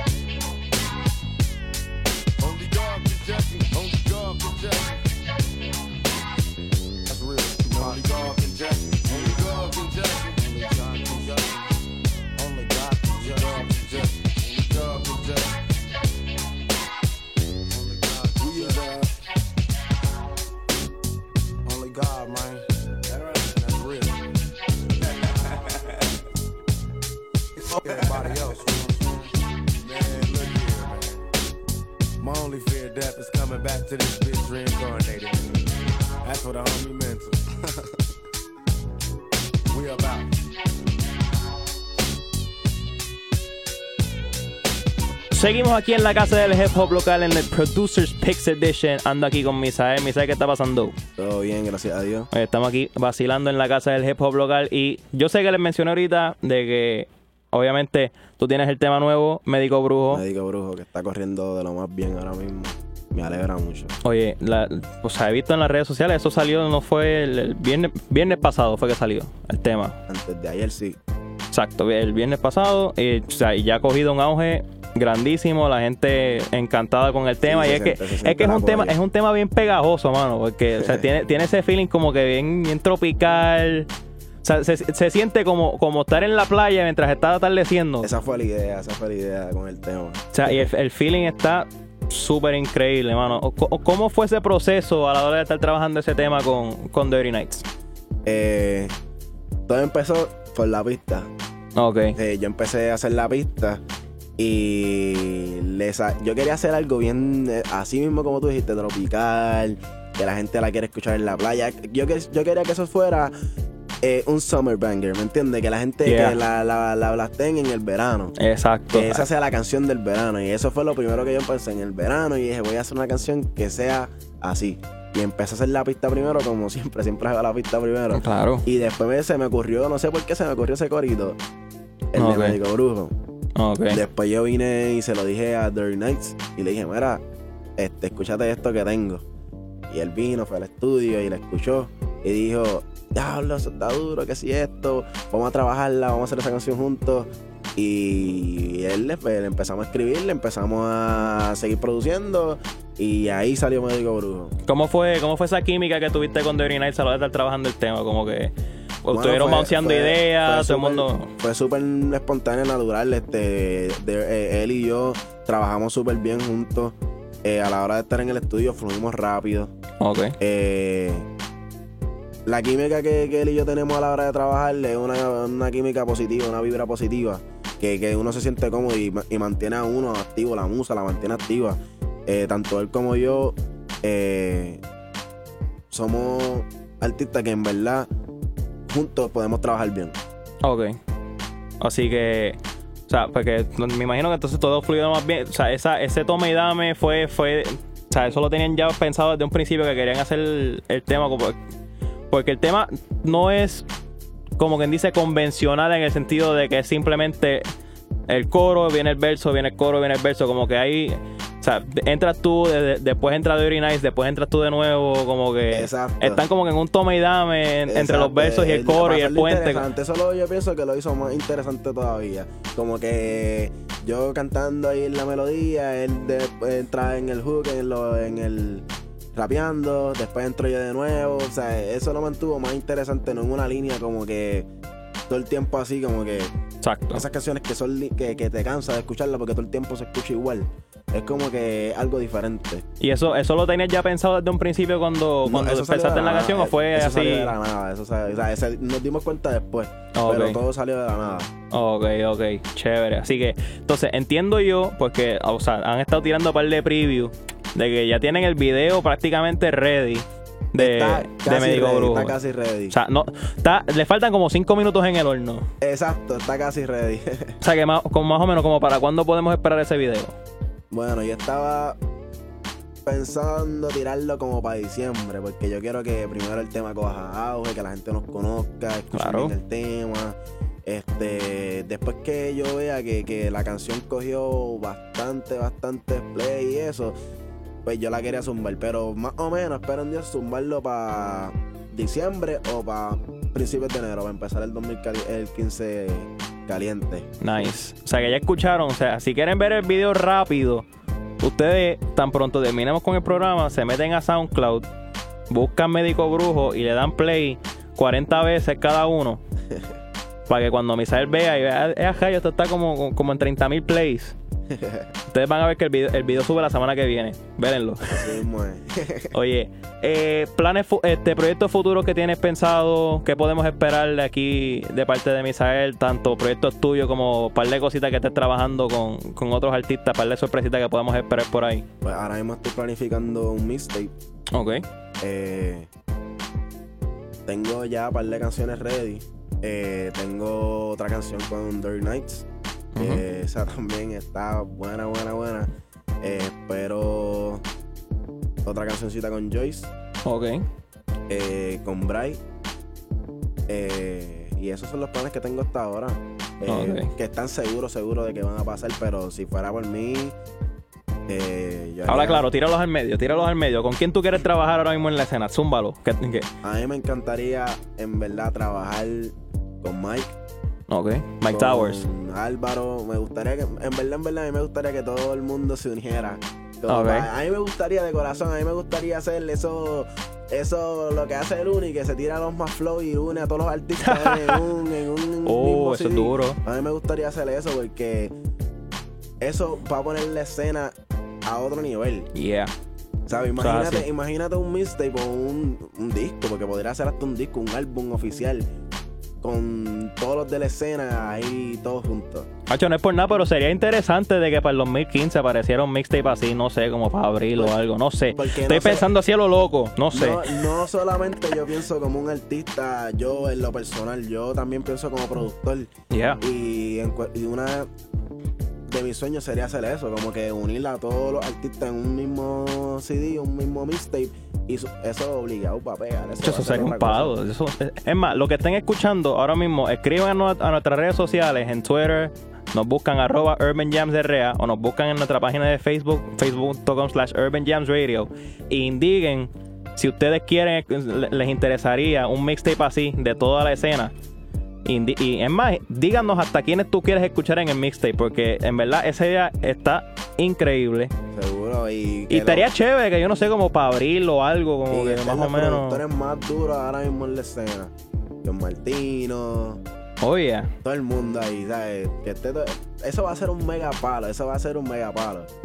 Only God can judge me. Only God can judge me. That's real. Only God can judge me. Only God can judge me. Only God can judge me. Only God can judge me. Only God can judge me. God, man. That's real. Fuck everybody else, you know what I'm saying? Man, look here, man. My only fear of death is coming back to this bitch reincarnated. That's what a homie meant to. We about. Seguimos aquí en la casa del hip hop local en el Producers Picks Edition. Ando aquí con Misael. Misael, ¿qué está pasando? Todo bien, gracias a Dios. Estamos aquí vacilando en la casa del hip hop local. Y yo sé que les mencioné ahorita de que, obviamente, tú tienes el tema nuevo, Médico Brujo. Médico Brujo, que está corriendo de lo más bien ahora mismo. Me alegra mucho. Oye, o sea, he visto en las redes sociales, eso salió, no fue el viernes pasado fue que salió el tema. Antes de ayer, sí. Exacto, el viernes pasado. O sea, y ya ha cogido un auge grandísimo, la gente encantada con el tema. Sí, y es que es un tema bien pegajoso, mano, porque o sea, tiene ese feeling como que bien tropical. O sea, se siente como estar en la playa mientras está atardeciendo. Esa fue la idea con el tema. O sea, y el feeling está súper increíble, mano. ¿Cómo fue ese proceso a la hora de estar trabajando ese tema con Dirty Nights? Todo empezó por la pista. Ok. Yo empecé a hacer la pista y yo quería hacer algo bien así mismo como tú dijiste, tropical, que la gente la quiere escuchar en la playa. Yo quería que eso fuera un summer banger, ¿me entiendes? Que la gente que la blasteen en el verano. Exacto. Que esa sea la canción del verano. Y eso fue lo primero que yo pensé en el verano. Y dije, voy a hacer una canción que sea así. Y empecé a hacer la pista primero, como siempre hago la pista primero. Claro. Y después se me ocurrió, no sé por qué se me ocurrió ese corito, el de Médico Brujo. Okay. Después yo vine y se lo dije a Dirty Nights y le dije, mira, escúchate esto que tengo. Y él vino, fue al estudio y la escuchó y dijo, diablo, eso está duro, que si esto, vamos a trabajarla, vamos a hacer esa canción juntos. Y él le empezamos a escribir, le empezamos a seguir produciendo y ahí salió Médico Brujo. ¿Cómo fue esa química que tuviste con Dirty Nights a la hora de estar trabajando el tema? Como que estuvieron bounceando ideas, todo el mundo. Fue súper espontáneo, natural. Él y yo trabajamos súper bien juntos. A la hora de estar en el estudio fluimos rápido. Ok. La química que él y yo tenemos a la hora de trabajar es una química positiva, una vibra positiva, que uno se siente cómodo y mantiene a uno activo, la musa la mantiene activa. Tanto él como yo somos artistas que en verdad juntos podemos trabajar bien. Ok. Así que, o sea, porque me imagino que entonces todo fluyó más bien. O sea, ese toma y dame fue, o sea, eso lo tenían ya pensado desde un principio que querían hacer el tema porque el tema no es, como quien dice, convencional en el sentido de que es simplemente el coro, viene el verso, viene el coro, viene el verso, como que ahí, o sea, entras tú, después entra Dirty Nice, después entras tú de nuevo, como que están como que en un toma y dame entre los versos y el coro y el puente. Eso yo pienso que lo hizo más interesante todavía, como que yo cantando ahí en la melodía, él entra en el hook, en el rapeando, después entro yo de nuevo, o sea, eso lo mantuvo más interesante, no en una línea como que todo el tiempo así, como que exacto. Esas canciones que son que te cansa de escucharlas porque todo el tiempo se escucha igual, es como que algo diferente. ¿Y eso lo tenías ya pensado desde un principio cuando pensaste en la canción o fue eso así? Salió de la nada, nos dimos cuenta después, pero todo salió de la nada. Ok, chévere. Así que, entonces, entiendo yo, porque, o sea, han estado tirando un par de previews de que ya tienen el video prácticamente ready de Médico Brujo. Está casi ready. O sea, le faltan como 5 minutos en el horno. Exacto, está casi ready. O sea, que más o menos como para cuándo podemos esperar ese video. Bueno, yo estaba pensando tirarlo como para diciembre, porque yo quiero que primero el tema coja auge, que la gente nos conozca, escuchen bien el tema. Después que yo vea que la canción cogió bastante play y eso, pues yo la quería zumbar, pero más o menos espero en Dios zumbarlo para diciembre o para principios de enero, para empezar el 2015 caliente. Nice. O sea que ya escucharon, o sea, si quieren ver el video rápido, ustedes tan pronto terminemos con el programa, se meten a SoundCloud, buscan Médico Brujo y le dan play 40 veces cada uno. Para que cuando Misael vea y vea, esto está como en 30,000 plays. Ustedes van a ver que el video sube la semana que viene. Vérenlo. Oye, planes, proyectos futuros que tienes pensado, ¿qué podemos esperar de aquí de parte de Misael? Tanto proyectos tuyos como un par de cositas que estés trabajando con otros artistas, un par de sorpresitas que podemos esperar por ahí. Pues ahora mismo estoy planificando un mixtape. Ok. Tengo ya un par de canciones ready. Tengo otra canción con Dirty Nights. Esa también está buena. Espero otra cancioncita con Joyce. Ok. Con Bray. Y esos son los planes que tengo hasta ahora. Que están seguros de que van a pasar. Pero si fuera por mí, ahora claro, tíralos al medio. ¿Con quién tú quieres trabajar ahora mismo en la escena? Zúmbalo. ¿Qué? A mí me encantaría en verdad trabajar con Mike. Ok, Mike Towers. Álvaro, me gustaría que, en verdad, a mí me gustaría que todo el mundo se uniera. A mí me gustaría de corazón, hacer eso lo que hace el Uni, que se tira los más flow y une a todos los artistas en un mismo eso CD. es duro. A mí me gustaría hacer eso porque eso va a poner la escena a otro nivel. Yeah. ¿Sabes? Imagínate un mixtape o un disco, porque podría ser hasta un disco, un álbum oficial con todos los de la escena ahí todos juntos. Macho, no es por nada, pero sería interesante de que para el 2015 apareciera un mixtape así, no sé, como para abril o algo, no sé. Estoy pensando así a lo loco, no sé. No solamente yo pienso como un artista, yo en lo personal, yo también pienso como productor. Yeah. Y una de mis sueños sería hacer eso, como que unir a todos los artistas en un mismo CD, un mismo mixtape. Y eso es obligado para pegar. Eso sería un palo. Es más, lo que estén escuchando ahora mismo, escríbanos a nuestras redes sociales, en Twitter, nos buscan @UrbanJamsRA o nos buscan en nuestra página de Facebook, facebook.com/UrbanJamsRadio, e indiquen si ustedes quieren, les interesaría un mixtape así de toda la escena. Y es más, díganos hasta quiénes tú quieres escuchar en el mixtape, porque en verdad esa idea está increíble. Seguro. Y estaría chévere, que yo no sé, como para abril o algo, como que más o menos. Los productores más duros ahora mismo en la escena. John Martino. Oh, yeah. Todo el mundo ahí, ¿sabes? Eso va a ser un mega palo.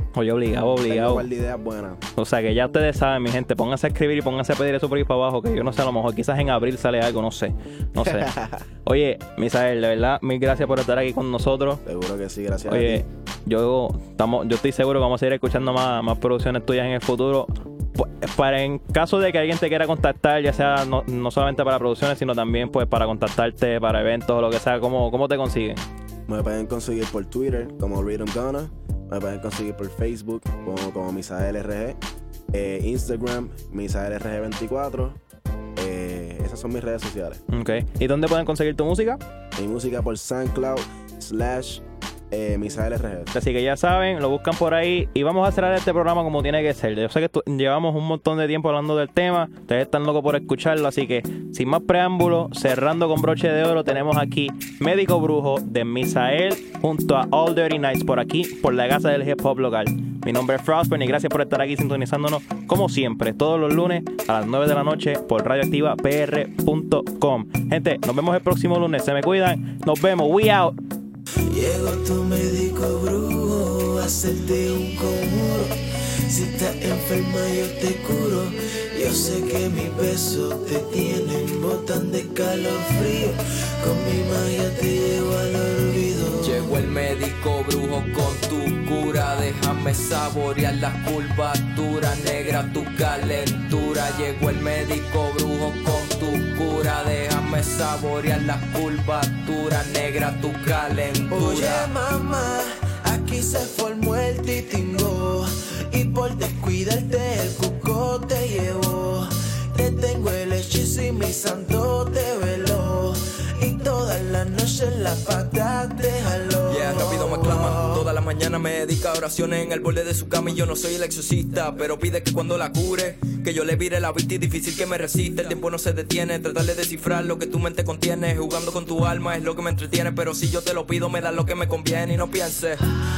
Oye, obligado. Tengo un par de ideas buenas. O sea, que ya ustedes saben, mi gente, pónganse a escribir y pónganse a pedir eso por ahí para abajo, que yo no sé, a lo mejor quizás en abril sale algo, no sé. Oye, Misael, de verdad, mil gracias por estar aquí con nosotros. Seguro que sí, gracias Oye, a ti. yo estoy seguro que vamos a seguir escuchando más producciones tuyas en el futuro. Para en caso de que alguien te quiera contactar, ya sea no solamente para producciones, sino también pues para contactarte para eventos o lo que sea, ¿cómo te consiguen? Me pueden conseguir por Twitter como Rhythm Gunna. Me pueden conseguir por Facebook como Misael RG. Instagram, Misael RG24. Esas son mis redes sociales. Okay. ¿Y dónde pueden conseguir tu música? Mi música por SoundCloud /Misael RG. Así que ya saben, lo buscan por ahí y vamos a cerrar este programa como tiene que ser. Yo sé que llevamos un montón de tiempo hablando del tema, ustedes están locos por escucharlo, así que sin más preámbulos, cerrando con broche de oro, tenemos aquí Médico Brujo de Misael junto a All Dirty Nights por aquí, por la casa del hip hop local. Mi nombre es Frostburn y gracias por estar aquí sintonizándonos como siempre, todos los lunes a las 9 de la noche por radioactivapr.com. Gente, nos vemos el próximo lunes, se me cuidan, nos vemos, we out. Llegó tu médico brujo a hacerte un conjuro. Si estás enferma yo te curo. Yo sé que mis besos te tienen, botan de calofrío. Con mi magia te llevo al olvido. Llegó el médico brujo con tu cura. Déjame saborear las curvaturas, negra tu calentura. Llegó el médico brujo con tu cura. Déjame saborear las curvaturas, negra tu calentura. Oye mamá, aquí se formó el titingo. Y por descuidarte el cuco te llevó. Te tengo el hechizo y mi santo te veló. Y todas las noches la pata te jaló. Yeah, rápido me aclama. Toda la mañana me dedica a oraciones en el borde de su cama. Y yo no soy el exorcista, pero pide que cuando la cure, que yo le vire la vista y difícil que me resista. El tiempo no se detiene, tratar de descifrar lo que tu mente contiene. Jugando con tu alma es lo que me entretiene. Pero si yo te lo pido, me das lo que me conviene y no pienses.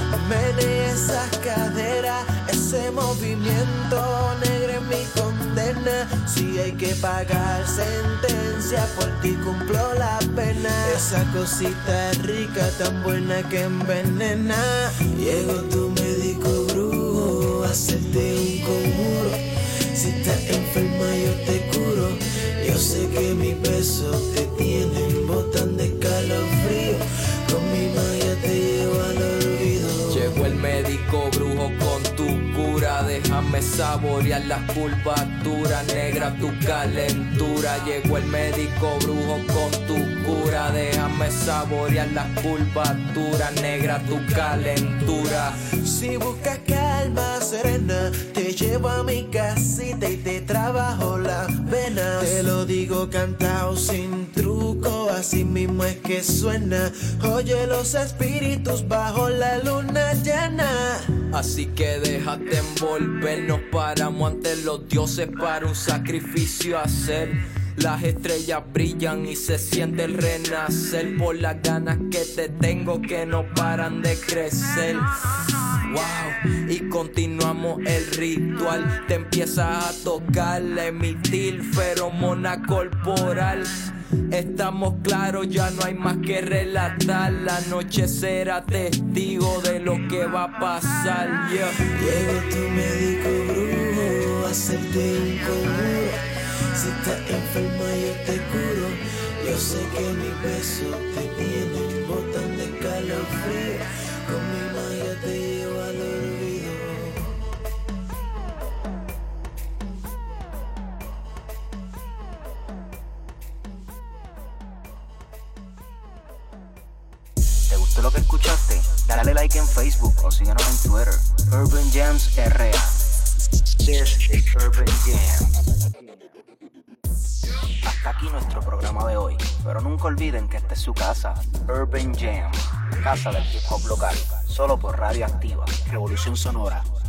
Menea esas caderas, ese movimiento, negra es mi condena. Si hay que pagar sentencia, por ti cumplo la pena. Esa cosita rica, tan buena que envenena. Llegó tu médico brujo a hacerte un conjuro. Si estás enferma yo te curo. Yo sé que mis besos te tienen, botan de calofrío. Con mi magia te llevo al olvido. Llegó el médico brujo con tu cura. Déjame saborear las curvaturas, negra tu calentura. Llegó el médico brujo con tu cura. Déjame saborear las curvaturas, negra tu calentura. Si buscas calma serena, te llevo a mi casita y te trabajo las venas. Te lo digo cantado sin truco, así mismo es que suena. Oye los espíritus bajo la luna llena. Así que déjate envolver, nos paramos ante los dioses para un sacrificio hacer. Las estrellas brillan y se siente el renacer por las ganas que te tengo que no paran de crecer. Wow, y continuamos el ritual. Te empiezas a tocar, emitir feromona corporal. Estamos claros, ya no hay más que relatar. La noche será testigo de lo que va a pasar. Yeah. Llegó tu médico brujo a hacerte un conjuro. Si estás enferma yo te curo. Yo sé que mis besos te tienen, botan de calofrío. Con mi magia te llevo al olvido. ¿Te gustó lo que escuchaste? Dale like en Facebook o síguenos en Twitter. Urban Jams RA. This is Urban Jams. Hasta aquí nuestro programa de hoy, pero nunca olviden que esta es su casa, Urban Jams, casa del hip hop local, solo por Radio Activa, Revolución Sonora.